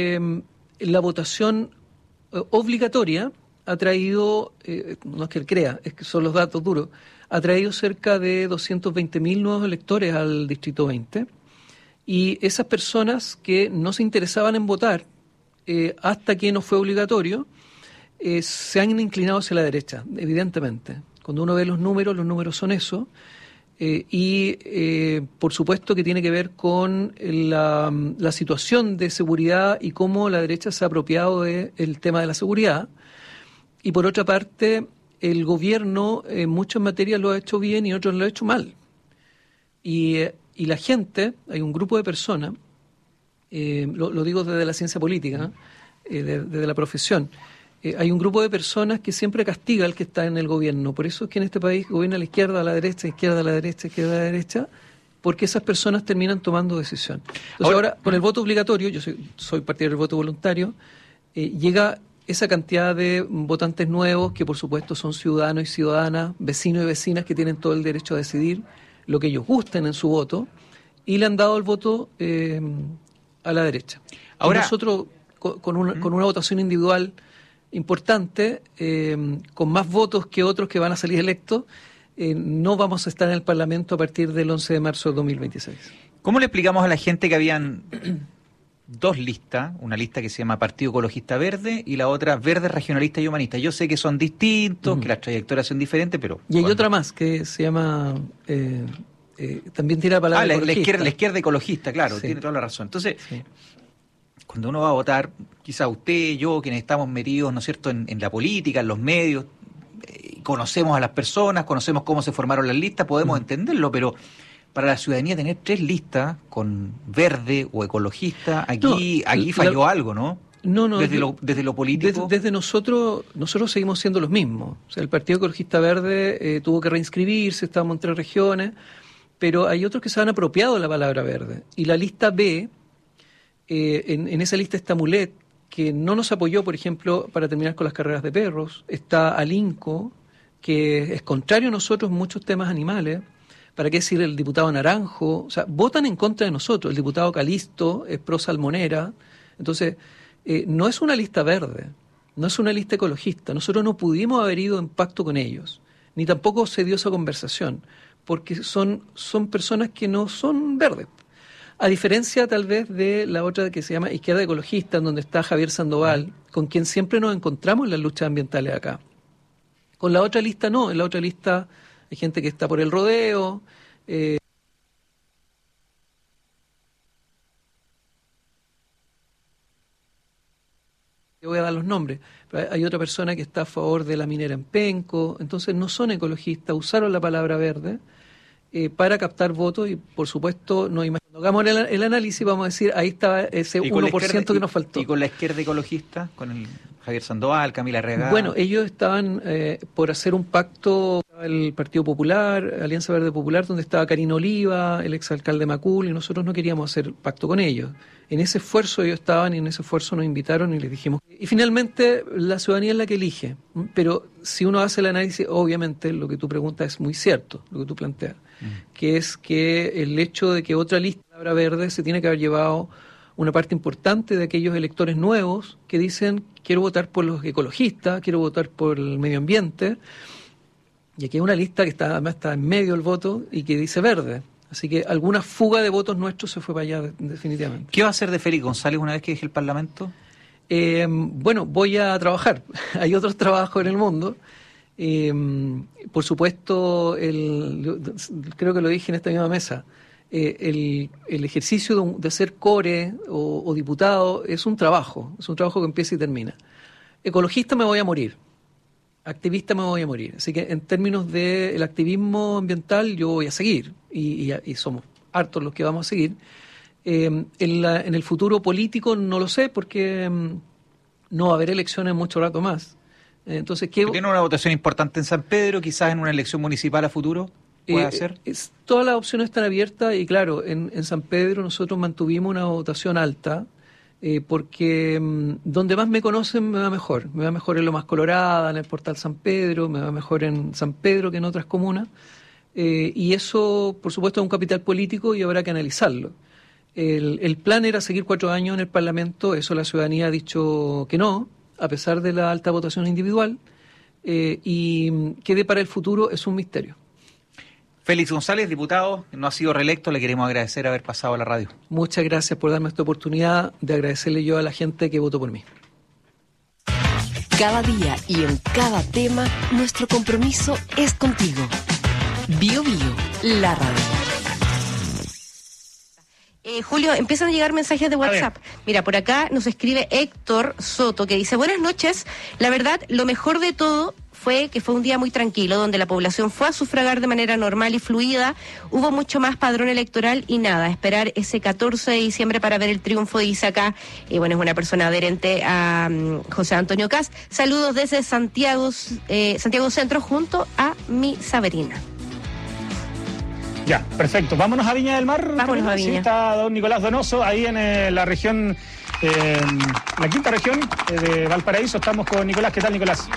la votación obligatoria ha traído, no es que él crea, es que son los datos duros, ha traído cerca de 220.000 nuevos electores al Distrito 20, y esas personas que no se interesaban en votar hasta que no fue obligatorio, se han inclinado hacia la derecha, evidentemente. Cuando uno ve los números son eso, y por supuesto que tiene que ver con la situación de seguridad y cómo la derecha se ha apropiado del tema de la seguridad. Y por otra parte, el gobierno en muchas materias lo ha hecho bien y otros lo ha hecho mal. Y la gente, hay un grupo de personas, lo digo desde la ciencia política, desde la profesión, hay un grupo de personas que siempre castiga al que está en el gobierno. Por eso es que en este país gobierna la izquierda, a la derecha, izquierda, a la derecha, izquierda, a la derecha, porque esas personas terminan tomando decisión. Entonces ahora con el voto obligatorio, yo soy partidario del voto voluntario, llega esa cantidad de votantes nuevos que por supuesto son ciudadanos y ciudadanas, vecinos y vecinas que tienen todo el derecho a decidir lo que ellos gusten en su voto, y le han dado el voto a la derecha. Ahora, y nosotros con una votación individual importante, con más votos que otros que van a salir electos, no vamos a estar en el Parlamento a partir del 11 de marzo de 2026. ¿Cómo le explicamos a la gente que habían dos listas, una lista que se llama Partido Ecologista Verde y la otra Verde Regionalista y Humanista? Yo sé que son distintos, que las trayectorias son diferentes, pero... Y hay otra más que se llama... también tiene la palabra la izquierda ecologista, claro, sí. Tiene toda la razón. Entonces, sí. Cuando uno va a votar, quizá usted, yo, quienes estamos metidos, ¿no es cierto?, en la política, en los medios, conocemos a las personas, conocemos cómo se formaron las listas, podemos entenderlo, pero para la ciudadanía tener tres listas con verde o ecologista, aquí falló algo, ¿no? No, desde lo político. Desde nosotros seguimos siendo los mismos. O sea, el Partido Ecologista Verde tuvo que reinscribirse, estábamos en 3 regiones, pero hay otros que se han apropiado de la palabra verde. Y la lista B, en esa lista está Mulet, que no nos apoyó, por ejemplo, para terminar con las carreras de perros. Está Alinco, que es contrario a nosotros en muchos temas animales. ¿Para qué decir el diputado Naranjo? O sea, votan en contra de nosotros. El diputado Calisto es pro salmonera. Entonces, no es una lista verde, no es una lista ecologista. Nosotros no pudimos haber ido en pacto con ellos, ni tampoco se dio esa conversación, porque son personas que no son verdes. A diferencia tal vez de la otra que se llama Izquierda Ecologista, en donde está Javier Sandoval, con quien siempre nos encontramos en las luchas ambientales acá. Con la otra lista no, en la otra lista hay gente que está por el rodeo. Yo voy a dar los nombres. Pero hay otra persona que está a favor de la minera en Penco. Entonces no son ecologistas, usaron la palabra verde para captar votos y, por supuesto, cuando hagamos el análisis vamos a decir, ahí está ese 1% que nos faltó. ¿Y con la izquierda ecologista? ¿Con el Javier Sandoval, Camila Regada? Bueno, ellos estaban por hacer un pacto, el Partido Popular, Alianza Verde Popular, donde estaba Karina Oliva, el exalcalde Macul, y nosotros no queríamos hacer pacto con ellos. En ese esfuerzo ellos estaban y en ese esfuerzo nos invitaron y les dijimos. Y finalmente la ciudadanía es la que elige, pero si uno hace el análisis, obviamente lo que tú preguntas es muy cierto, lo que tú planteas, que es que el hecho de que otra lista de palabra verde se tiene que haber llevado una parte importante de aquellos electores nuevos que dicen quiero votar por los ecologistas, quiero votar por el medio ambiente, y aquí hay una lista que además está en medio del voto y que dice verde. Así que alguna fuga de votos nuestros se fue para allá definitivamente. ¿Qué va a hacer de Félix González una vez que deje el Parlamento? Bueno, voy a trabajar. Hay otros trabajos en el mundo. Por supuesto, creo que lo dije en esta misma mesa, el ejercicio de ser core o diputado es un trabajo que empieza y termina. Ecologista me voy a morir. Activista me voy a morir. Así que en términos del activismo ambiental yo voy a seguir y somos hartos los que vamos a seguir. En el futuro político no lo sé porque no va a haber elecciones mucho rato más. Entonces, ¿tiene una votación importante en San Pedro, quizás en una elección municipal a futuro? ¿Puede ser? Todas las opciones están abiertas y claro, en San Pedro nosotros mantuvimos una votación alta. Porque donde más me conocen me va mejor en Lomas Colorada, en el Portal San Pedro, me va mejor en San Pedro que en otras comunas, y eso por supuesto es un capital político y habrá que analizarlo. El plan era seguir 4 años en el Parlamento, eso la ciudadanía ha dicho que no, a pesar de la alta votación individual, y qué dé para el futuro es un misterio. Félix González, diputado, no ha sido reelecto, le queremos agradecer haber pasado a la radio. Muchas gracias por darme esta oportunidad de agradecerle yo a la gente que votó por mí. Cada día y en cada tema, nuestro compromiso es contigo. Bio Bio, la radio. Julio, empiezan a llegar mensajes de WhatsApp. Mira, por acá nos escribe Héctor Soto, que dice, buenas noches, la verdad, lo mejor de todo fue que fue un día muy tranquilo, donde la población fue a sufragar de manera normal y fluida, hubo mucho más padrón electoral y nada, esperar ese 14 de diciembre para ver el triunfo, dice acá, bueno, es una persona adherente a José Antonio Kast. Saludos desde Santiago Centro junto a mi Saberina. Ya, perfecto. Vámonos a Viña del Mar. Vámonos a Viña. Sí, está don Nicolás Donoso ahí en la región la quinta región de Valparaíso. Estamos con Nicolás. ¿Qué tal, Nicolás?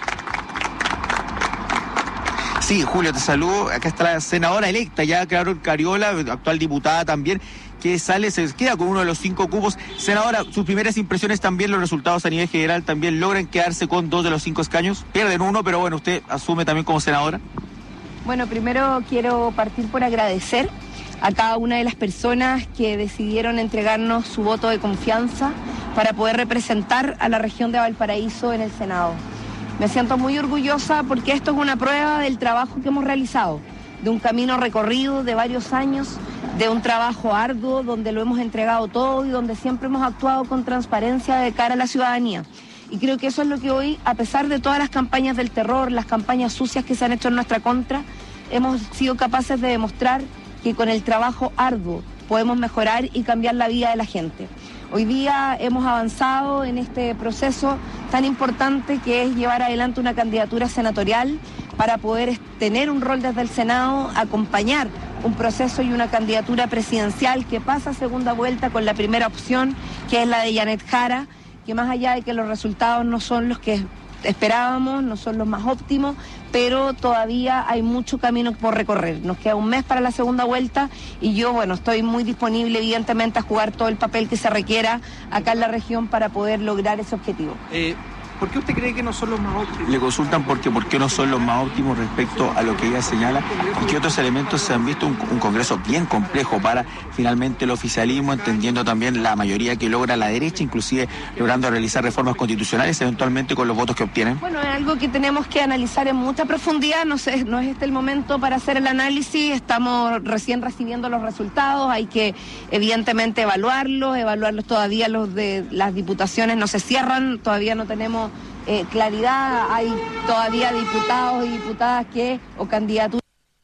Sí, Julio, te saludo. Acá está la senadora electa, ya Carol Cariola, actual diputada también, que se queda con uno de los 5 cupos. Senadora, sus primeras impresiones también, los resultados a nivel general también, ¿logran quedarse con 2 de los 5 escaños? Pierden uno, pero bueno, usted asume también como senadora. Bueno, primero quiero partir por agradecer a cada una de las personas que decidieron entregarnos su voto de confianza para poder representar a la región de Valparaíso en el Senado. Me siento muy orgullosa porque esto es una prueba del trabajo que hemos realizado, de un camino recorrido de varios años, de un trabajo arduo donde lo hemos entregado todo y donde siempre hemos actuado con transparencia de cara a la ciudadanía. Y creo que eso es lo que hoy, a pesar de todas las campañas del terror, las campañas sucias que se han hecho en nuestra contra, hemos sido capaces de demostrar que con el trabajo arduo podemos mejorar y cambiar la vida de la gente. Hoy día hemos avanzado en este proceso tan importante que es llevar adelante una candidatura senatorial para poder tener un rol desde el Senado, acompañar un proceso y una candidatura presidencial que pasa a segunda vuelta con la primera opción, que es la de Janet Jara, que más allá de que los resultados no son los que esperábamos, no son los más óptimos, pero todavía hay mucho camino por recorrer. Nos queda un mes para la segunda vuelta y yo, bueno, estoy muy disponible evidentemente a jugar todo el papel que se requiera acá en la región para poder lograr ese objetivo. ¿Por qué usted cree que no son los más óptimos? Le consultan por qué no son los más óptimos respecto a lo que ella señala y qué otros elementos se han visto un congreso bien complejo para finalmente el oficialismo, entendiendo también la mayoría que logra la derecha, inclusive logrando realizar reformas constitucionales eventualmente con los votos que obtienen. Bueno, es algo que tenemos que analizar en mucha profundidad, no es este el momento para hacer el análisis, estamos recién recibiendo los resultados, hay que evidentemente evaluarlos todavía, los de las diputaciones no se cierran, todavía no tenemos claridad, hay todavía diputados y diputadas o candidaturas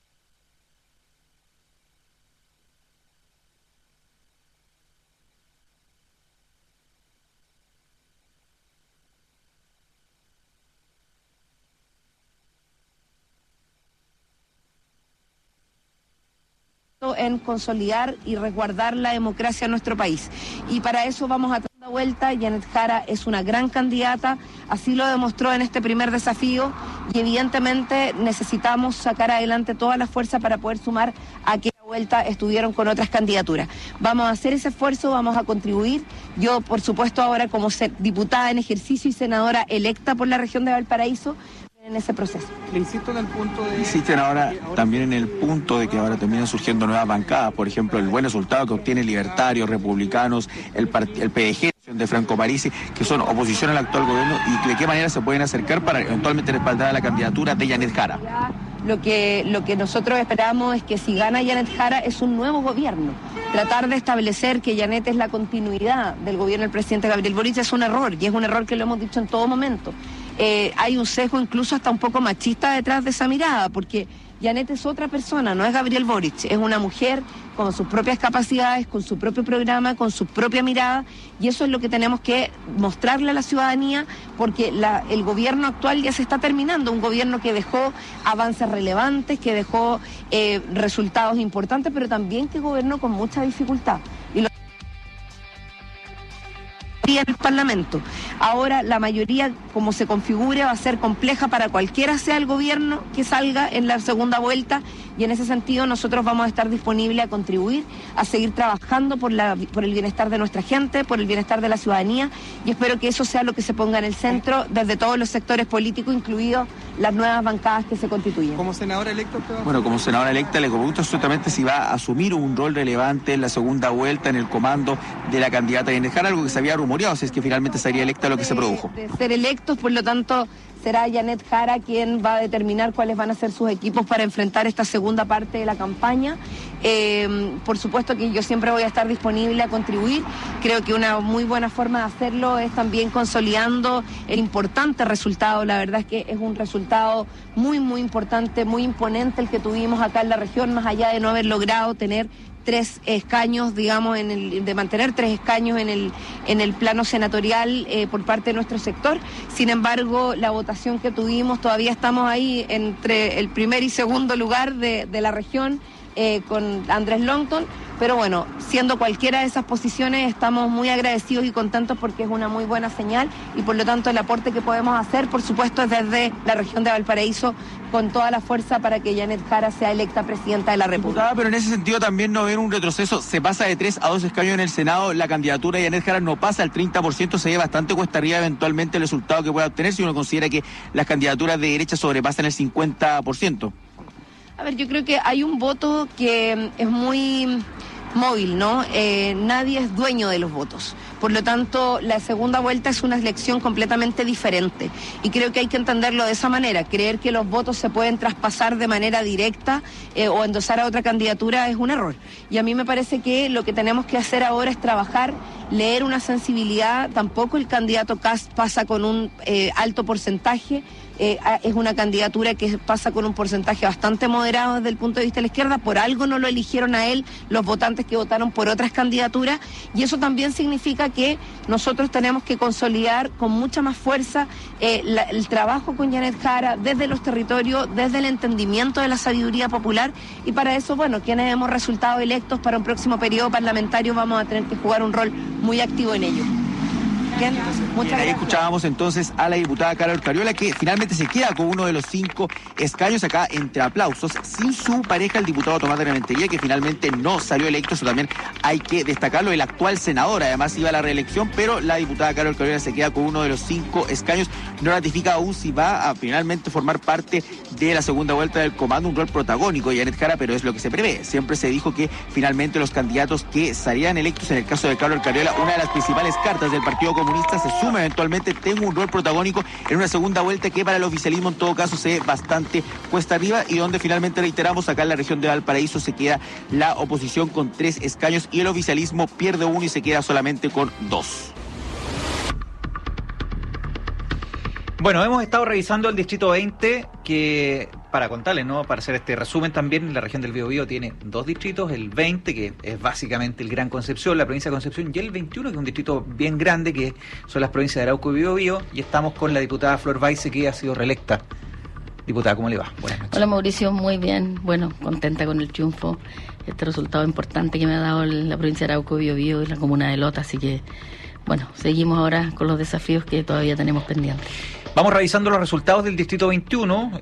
en consolidar y resguardar la democracia en nuestro país. Y para eso vamos a dar vuelta. Janet Jara es una gran candidata, así lo demostró en este primer desafío y evidentemente necesitamos sacar adelante toda la fuerza para poder sumar a que vuelta estuvieron con otras candidaturas. Vamos a hacer ese esfuerzo, vamos a contribuir. Yo, por supuesto, ahora como diputada en ejercicio y senadora electa por la región de Valparaíso, en ese proceso. Le insisto en el punto de... Insisten ahora también en el punto de que ahora terminan surgiendo nuevas bancadas, por ejemplo, el buen resultado que obtienen libertarios, republicanos, el PDG de Franco Parisi, que son oposición al actual gobierno, y de qué manera se pueden acercar para eventualmente respaldar a la candidatura de Janet Jara. Lo que nosotros esperamos es que si gana Janet Jara es un nuevo gobierno. Tratar de establecer que Janet es la continuidad del gobierno del presidente Gabriel Boric es un error, y es un error que lo hemos dicho en todo momento. Hay un sesgo incluso hasta un poco machista detrás de esa mirada, porque Janet es otra persona, no es Gabriel Boric, es una mujer con sus propias capacidades, con su propio programa, con su propia mirada, y eso es lo que tenemos que mostrarle a la ciudadanía, porque el gobierno actual ya se está terminando, un gobierno que dejó avances relevantes, que dejó resultados importantes, pero también que gobernó con mucha dificultad. En el Parlamento. Ahora la mayoría, como se configure, va a ser compleja para cualquiera sea el gobierno que salga en la segunda vuelta, y en ese sentido nosotros vamos a estar disponibles a contribuir, a seguir trabajando por el bienestar de nuestra gente, por el bienestar de la ciudadanía, y espero que eso sea lo que se ponga en el centro desde todos los sectores políticos, incluidos las nuevas bancadas que se constituyen. Como senadora electa, bueno, como senadora electa le pregunto absolutamente si va a asumir un rol relevante en la segunda vuelta en el comando de la candidata Janet Jara, algo que se había rumoreado, si es que finalmente sería electa lo que se produjo. De ser electos, por lo tanto, será Janet Jara quien va a determinar cuáles van a ser sus equipos para enfrentar esta segunda parte de la campaña. Por supuesto que yo siempre voy a estar disponible a contribuir. Creo que una muy buena forma de hacerlo es también consolidando el importante resultado. La verdad es que es un resultado muy, muy importante, muy imponente el que tuvimos acá en la región, más allá de no haber logrado tener 3 escaños, digamos, de mantener 3 escaños en el plano senatorial por parte de nuestro sector. Sin embargo, la votación que tuvimos, todavía estamos ahí entre el primer y segundo lugar de la región con Andrés Longton, pero bueno, siendo cualquiera de esas posiciones, estamos muy agradecidos y contentos porque es una muy buena señal y por lo tanto el aporte que podemos hacer, por supuesto, es desde la región de Valparaíso con toda la fuerza para que Janet Jara sea electa presidenta de la República. Pero en ese sentido también no ven un retroceso, se pasa de 3 a 2 escaños en el Senado, la candidatura de Janet Jara no pasa al 30%, se ve bastante cuesta arriba eventualmente el resultado que pueda obtener si uno considera que las candidaturas de derecha sobrepasan el 50%. A ver, yo creo que hay un voto que es muy móvil, ¿no? Nadie es dueño de los votos. Por lo tanto, la segunda vuelta es una elección completamente diferente. Y creo que hay que entenderlo de esa manera. Creer que los votos se pueden traspasar de manera directa o endosar a otra candidatura es un error. Y a mí me parece que lo que tenemos que hacer ahora es trabajar, leer una sensibilidad. Tampoco el candidato Kast pasa con un alto porcentaje. Es una candidatura que pasa con un porcentaje bastante moderado desde el punto de vista de la izquierda, por algo no lo eligieron a él los votantes que votaron por otras candidaturas, y eso también significa que nosotros tenemos que consolidar con mucha más fuerza el trabajo con Janet Jara desde los territorios, desde el entendimiento de la sabiduría popular, y para eso, bueno, quienes hemos resultado electos para un próximo periodo parlamentario vamos a tener que jugar un rol muy activo en ello. Bien, muchas gracias. Ahí escuchábamos entonces a la diputada Carol Cariola, que finalmente se queda con uno de los 5 escaños acá entre aplausos, sin su pareja, el diputado Tomás de Rementería, que finalmente no salió electo. Eso también hay que destacarlo. El actual senador además iba a la reelección, pero la diputada Carol Cariola se queda con uno de los 5 escaños. No ratifica aún si va a finalmente formar parte de la segunda vuelta del comando, un rol protagónico de Janet Jara, pero es lo que se prevé. Siempre se dijo que finalmente los candidatos que salían electos, en el caso de Carol Cariola, una de las principales cartas del Partido Comunista, se suma eventualmente, tengo un rol protagónico en una segunda vuelta que para el oficialismo en todo caso se ve bastante cuesta arriba, y donde finalmente, reiteramos, acá en la región de Valparaíso se queda la oposición con 3 escaños y el oficialismo pierde 1 y se queda solamente con 2. Bueno, hemos estado revisando el Distrito 20, que, para contarles, ¿no?, para hacer este resumen también, la región del Biobío tiene 2 distritos, el 20, que es básicamente el Gran Concepción, la provincia de Concepción, y el 21, que es un distrito bien grande, que son las provincias de Arauco y Biobío, y estamos con la diputada Flor Baise, que ha sido reelecta. Diputada, ¿cómo le va? Buenas noches. Hola, Mauricio, muy bien, bueno, contenta con el triunfo, este resultado importante que me ha dado la provincia de Arauco y Biobío y la comuna de Lota, así que, bueno, seguimos ahora con los desafíos que todavía tenemos pendientes. Vamos revisando los resultados del Distrito 21.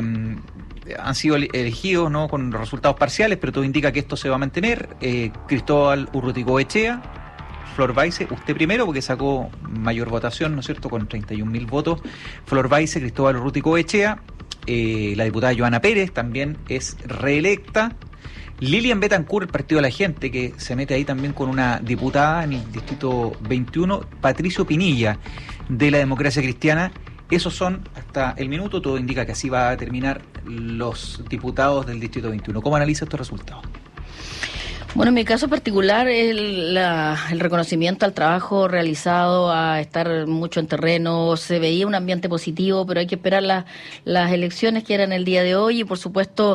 Han sido elegidos, ¿no?, con resultados parciales, pero todo indica que esto se va a mantener. Cristóbal Urruticoechea, Flor Baise, usted primero porque sacó mayor votación, ¿no es cierto?, con 31.000 votos. Flor Baise, Cristóbal Urruticoechea. La diputada Joana Pérez también es reelecta. Lilian Betancourt, el Partido de la Gente, que se mete ahí también con una diputada en el Distrito 21. Patricio Pinilla, de la Democracia Cristiana. Esos son, hasta el minuto, todo indica que así va a terminar los diputados del Distrito 21. ¿Cómo analiza estos resultados? Bueno, en mi caso particular, el reconocimiento al trabajo realizado, a estar mucho en terreno, se veía un ambiente positivo, pero hay que esperar las elecciones que eran el día de hoy y, por supuesto,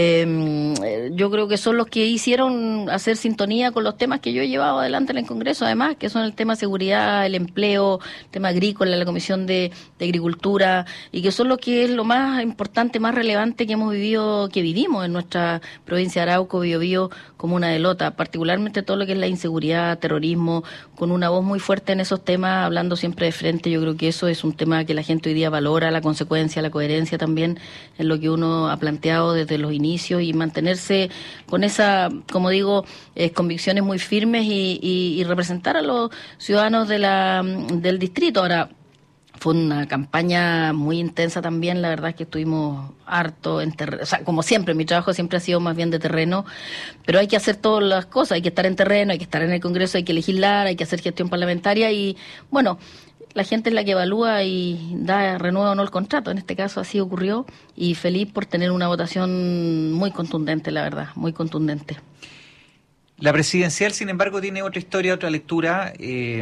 yo creo que son los que hicieron hacer sintonía con los temas que yo he llevado adelante en el Congreso, además, que son el tema seguridad, el empleo, el tema agrícola, la Comisión de Agricultura, y que son lo que es lo más importante, más relevante que vivimos en nuestra provincia de Arauco, Biobío, comuna de Lota, particularmente todo lo que es la inseguridad, terrorismo, con una voz muy fuerte en esos temas, hablando siempre de frente. Yo creo que eso es un tema que la gente hoy día valora, la consecuencia, la coherencia también en lo que uno ha planteado desde los inicios, y mantenerse con esa, como digo, convicciones muy firmes y representar a los ciudadanos del distrito. Ahora, fue una campaña muy intensa también, la verdad es que estuvimos harto en terreno, o sea, como siempre, mi trabajo siempre ha sido más bien de terreno, pero hay que hacer todas las cosas, hay que estar en terreno, hay que estar en el Congreso, hay que legislar, hay que hacer gestión parlamentaria y, bueno, la gente es la que evalúa y renueva o no el contrato, en este caso así ocurrió, y feliz por tener una votación muy contundente, la verdad, muy contundente. La presidencial, sin embargo, tiene otra historia, otra lectura,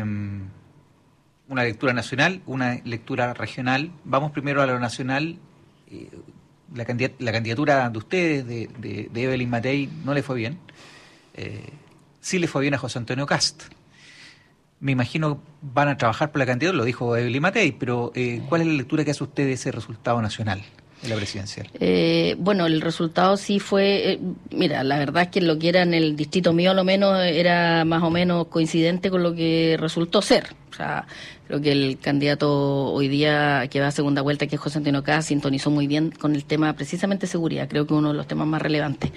una lectura nacional, una lectura regional. Vamos primero a lo nacional. La candidatura de ustedes, de Evelyn Matei, no le fue bien. Sí le fue bien a José Antonio Kast. Me imagino van a trabajar por la candidatura, lo dijo Evelyn Matei, pero ¿cuál es la lectura que hace usted de ese resultado nacional? en la presidencial? Bueno, el resultado sí fue, mira, la verdad es que lo que era en el distrito mío, lo menos, era más o menos coincidente con lo que resultó ser. O sea, creo que el candidato hoy día que va a segunda vuelta, que es José Antonio Caz, sintonizó muy bien con el tema precisamente seguridad. Creo que uno de los temas más relevantes.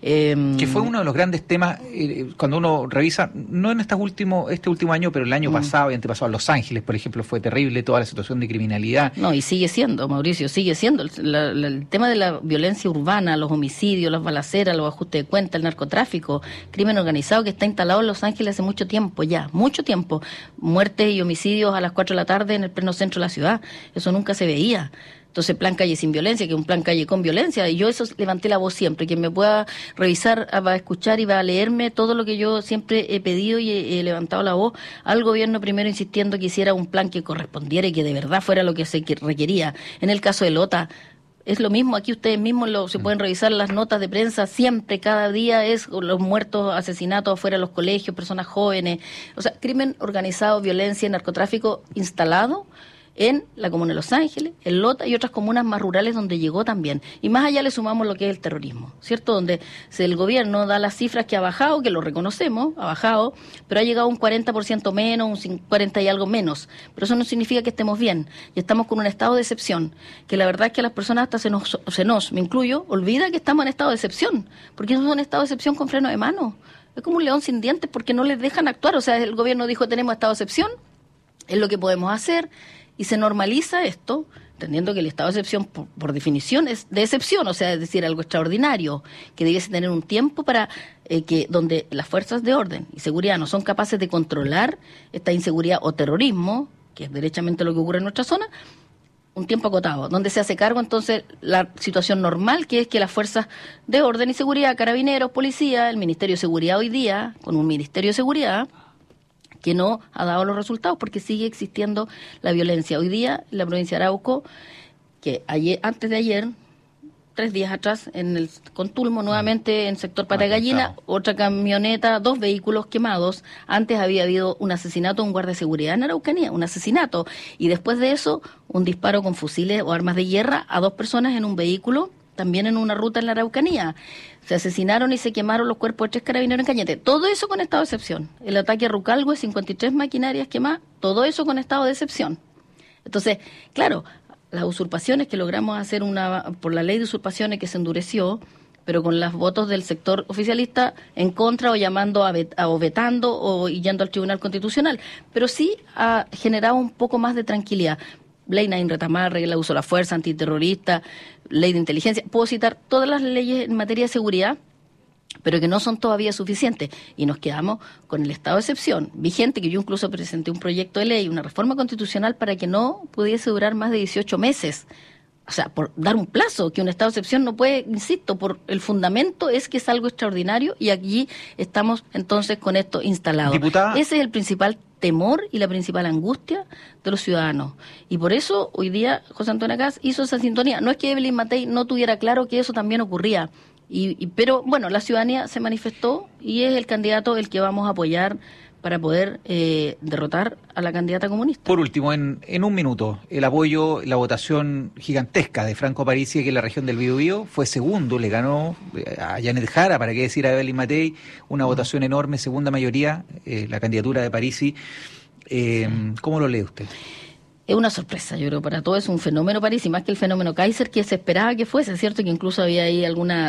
Que fue uno de los grandes temas, cuando uno revisa, no en este último año, pero el año pasado y antepasado, en Los Ángeles, por ejemplo, fue terrible toda la situación de criminalidad. No, y sigue siendo, Mauricio, sigue siendo. El tema de la violencia urbana, los homicidios, las balaceras, los ajustes de cuenta, el narcotráfico, crimen organizado que está instalado en Los Ángeles hace mucho tiempo ya, mucho tiempo. Muertes y homicidios a las 4 de la tarde en el pleno centro de la ciudad. Eso nunca se veía. Entonces, plan calle sin violencia, que es un plan calle con violencia. Y yo eso levanté la voz siempre. Quien me pueda revisar va a escuchar y va a leerme todo lo que yo siempre he pedido y he levantado la voz al gobierno, primero insistiendo que hiciera un plan que correspondiera y que de verdad fuera lo que se requería. En el caso de Lota, es lo mismo, aquí ustedes mismos se pueden revisar las notas de prensa, siempre, cada día es los muertos, asesinatos afuera de los colegios, personas jóvenes, o sea, crimen organizado, violencia, narcotráfico instalado en la comuna de Los Ángeles, en Lota y otras comunas más rurales donde llegó también. Y más allá le sumamos lo que es el terrorismo, ¿cierto? Donde el gobierno da las cifras que ha bajado, que lo reconocemos, ha bajado, pero ha llegado un 40% menos, un 40 y algo menos. Pero eso no significa que estemos bien. Y estamos con un estado de excepción, que la verdad es que las personas hasta se nos, me incluyo, olvida que estamos en estado de excepción, porque eso es un estado de excepción con freno de mano. Es como un león sin dientes porque no les dejan actuar. O sea, el gobierno dijo, tenemos estado de excepción, es lo que podemos hacer. Y se normaliza esto, entendiendo que el estado de excepción, por definición, es de excepción, o sea, es decir, algo extraordinario, que debiese tener un tiempo para que donde las fuerzas de orden y seguridad no son capaces de controlar esta inseguridad o terrorismo, que es derechamente lo que ocurre en nuestra zona, un tiempo acotado, donde se hace cargo entonces la situación normal, que es que las fuerzas de orden y seguridad, carabineros, policía, el Ministerio de Seguridad hoy día, con un Ministerio de Seguridad, que no ha dado los resultados porque sigue existiendo la violencia. Hoy día, en la provincia de Arauco, que antes de ayer, 3 días atrás, en el Contulmo, nuevamente en sector Pata de Gallina, otra camioneta, 2 vehículos quemados. Antes había habido un asesinato de un guardia de seguridad en Araucanía, un asesinato. Y después de eso, un disparo con fusiles o armas de guerra a 2 personas en un vehículo, también en una ruta en la Araucanía. Se asesinaron y se quemaron los cuerpos de 3 carabineros en Cañete. Todo eso con estado de excepción. El ataque a Rucalgüe, 53 maquinarias quemadas, todo eso con estado de excepción. Entonces, claro, las usurpaciones que logramos hacer por la ley de usurpaciones que se endureció, pero con los votos del sector oficialista en contra o llamando o vetando o yendo al Tribunal Constitucional. Pero sí ha generado un poco más de tranquilidad. Ley Nain Retamar, regla de uso de la fuerza, antiterrorista, ley de inteligencia. Puedo citar todas las leyes en materia de seguridad, pero que no son todavía suficientes. Y nos quedamos con el estado de excepción vigente, que yo incluso presenté un proyecto de ley, una reforma constitucional para que no pudiese durar más de 18 meses. O sea, por dar un plazo, que un estado de excepción no puede, insisto, por el fundamento es que es algo extraordinario y allí estamos entonces con esto instalado. Diputada. Ese es el principal temor y la principal angustia de los ciudadanos. Y por eso hoy día José Antonio Caz hizo esa sintonía. No es que Evelyn Matei no tuviera claro que eso también ocurría, pero bueno, la ciudadanía se manifestó y es el candidato el que vamos a apoyar para poder derrotar a la candidata comunista. Por último, en un minuto, el apoyo, la votación gigantesca de Franco Parisi, que en la región del Biobío fue segundo, le ganó a Janet Jara, para qué decir a Evelyn Matei, una votación enorme, segunda mayoría, la candidatura de Parisi. ¿Cómo lo lee usted? Es una sorpresa, yo creo, para todos es un fenómeno Parisi, más que el fenómeno Kaiser, que se esperaba que fuese, ¿cierto? Que incluso había ahí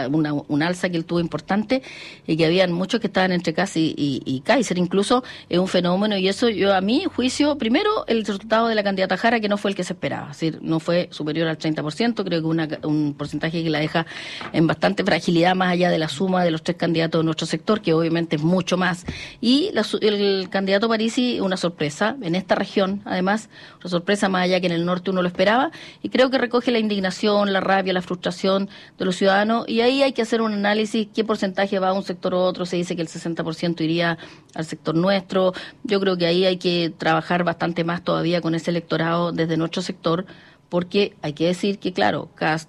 un alza que él tuvo importante y que habían muchos que estaban entre Caz y Kaiser. Incluso es un fenómeno y eso yo a mi juicio, primero el resultado de la candidata Jara, que no fue el que se esperaba, es decir, no fue superior al 30%, creo que un porcentaje que la deja en bastante fragilidad más allá de la suma de los 3 candidatos de nuestro sector, que obviamente es mucho más. Y el candidato Parisi, una sorpresa, en esta región, además, una sorpresa más allá que en el norte uno lo esperaba, y creo que recoge la indignación, la rabia, la frustración de los ciudadanos, y ahí hay que hacer un análisis, qué porcentaje va a un sector u otro. Se dice que el 60% iría al sector nuestro. Yo creo que ahí hay que trabajar bastante más todavía con ese electorado desde nuestro sector, porque hay que decir que, claro, Cast,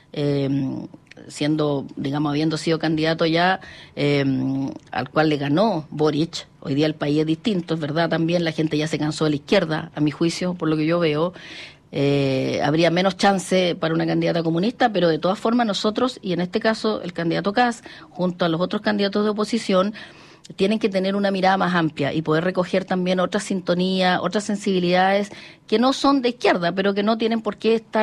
habiendo sido candidato ya al cual le ganó Boric, hoy día el país es distinto, es verdad, también la gente ya se cansó de la izquierda, a mi juicio, por lo que yo veo. habría menos chance para una candidata comunista, pero de todas formas nosotros, y en este caso el candidato Kast, junto a los otros candidatos de oposición, tienen que tener una mirada más amplia y poder recoger también otras sintonías, otras sensibilidades que no son de izquierda, pero que no tienen por qué estar